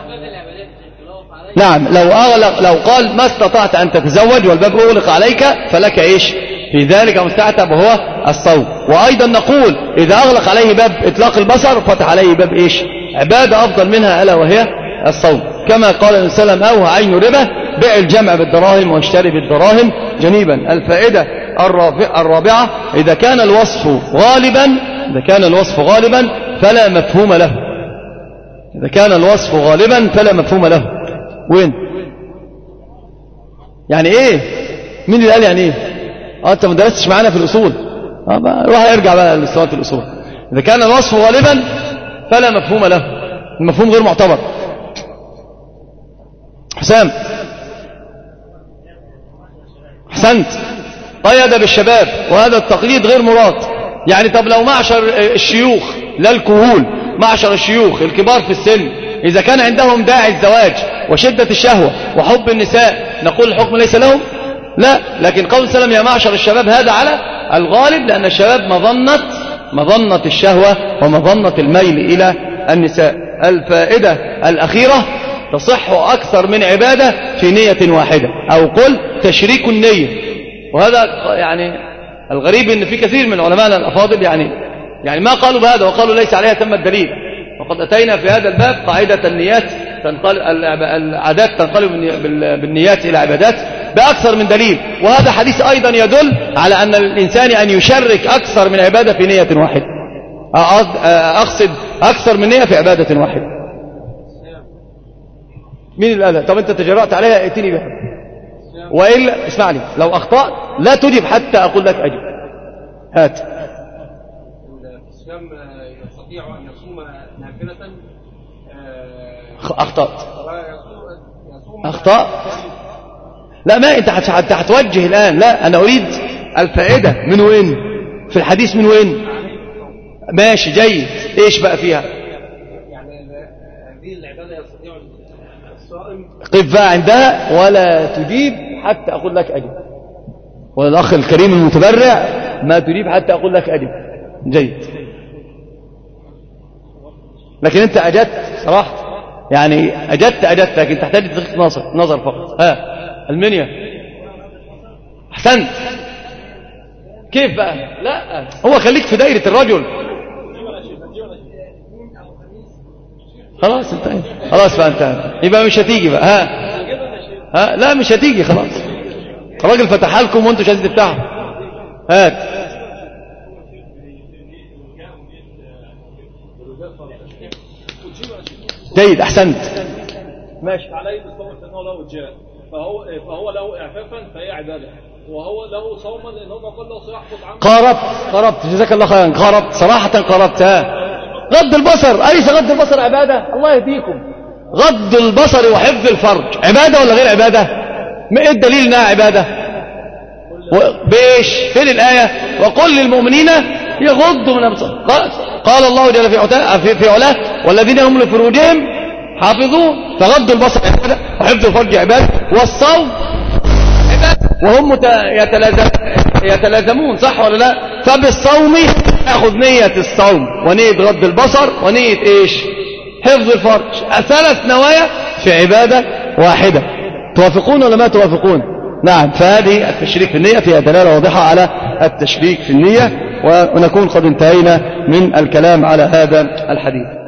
نعم، لو قال ما استطعت أن تتزوج والباب أغلق عليك فلك إيش في ذلك مستعتب وهو الصوم. وأيضا نقول إذا أغلق عليه باب إطلاق البصر فتح عليه باب إيش عبادة أفضل منها ألا وهي الصوم، كما قال النبي صلى الله عليه وسلم أوهى عين ربا بيع الجمع بالدراهم واشتري بالدراهم جنيبا. الفائدة الرابعة: إذا كان الوصف غالبا فلا مفهوم له. إذا كان الوصف غالبا فلا مفهوم له. وين يعني ايه؟ مين اللي قال يعني ايه؟ انت ما درستش معانا في الاصول. روح يرجع بقى للسؤال في الاصول. اذا كان الوصف غالبا فلا مفهوم له، المفهوم غير معتبر. حسام احسنت. قيد بالشباب وهذا التقييد غير مراد. يعني طب لو معشر الشيوخ لا الكهول، معشر الشيوخ الكبار في السن إذا كان عندهم داعي الزواج وشدة الشهوة وحب النساء نقول الحكم ليس لهم؟ لا. لكن قول سلام يا معشر الشباب هذا على الغالب، لأن الشباب مظنة الشهوة ومظنة الميل إلى النساء. الفائدة الأخيرة: تصح أكثر من عبادة في نية واحدة، أو قل تشريك النية. وهذا يعني الغريب إن في كثير من علماء الأفاضل يعني يعني ما قالوا بهذا وقالوا ليس عليها تم الدليل. وقد أتينا في هذا الباب قاعدة النيات العادات تنقلب بالنيات إلى عبادات بأكثر من دليل. وهذا حديث أيضا يدل على أن الإنسان أن يشرك أكثر من عبادة في نية واحدة. أقصد أكثر من نية في عبادة واحدة. مين اللي قالها؟ طب أنت تجرأت عليها ائتني بها. وإلا اسمعني، لو أخطأت لا تجب حتى أقول لك أجب. هات. الصيام يستطيع أن يصوم نافلة. أخطأ. لا، ما أنت هتوجه الآن. لا، أنا أريد الفائدة من وين في الحديث، من وين؟ ماشي جيد. إيش بقى فيها؟ يعني هذه العبادة يستطيع الصائم. قف بقى عندها ولا تجيب حتى أقول لك أجب. والأخ الكريم المتبرع ما تجيب حتى أقول لك أجب. جيد. لكن أنت أجدت صراحة، يعني أجدت لكن تحتاج دقيقة نظر فقط. المنيا أحسنت. كيف بقى؟ لا، هو خليك في دائرة الرجل. خلاص انتهى. خلاص بقى انتهى. يبقى مش هتيجي بقى. لا مش هتيجي خلاص. الراجل فتحها لكم وانتوا مش عايزين تفتحوا. هات. جيد احسنت. ماشي. عليه بالصوم لانه له وجاء، فهو له اعفافا فهي عباده، وهو له صوما لانه قال له سيحفظ عنه. قربت جزاك الله خيرا. قربت صراحه قربت. غض البصر، أليس غض البصر عبادة؟ الله يهديكم. غض البصر وحفظ الفرج عبادة ولا غير عبادة؟ ما إيه الدليل إنها عبادة؟ بيش فين الآية؟ وقل للمؤمنين يغضوا من أبصارهم. قال الله جل في علاه والذين هم لفروجهم حافظون. فغض البصر عبادة وحفظ الفرج عبادة والصوم عبادة، وهم يتلازمون، صح ولا لا؟ فبالصوم أخذ نية الصوم ونية غض البصر ونية إيش؟ حفظ الفرج. 3 نوايا في عبادة واحدة. توافقون ولا ما توافقون؟ نعم. فهذه التشريك في النية فيها دلالة واضحة على التشريك في النية. ونكون قد انتهينا من الكلام على هذا الحديث.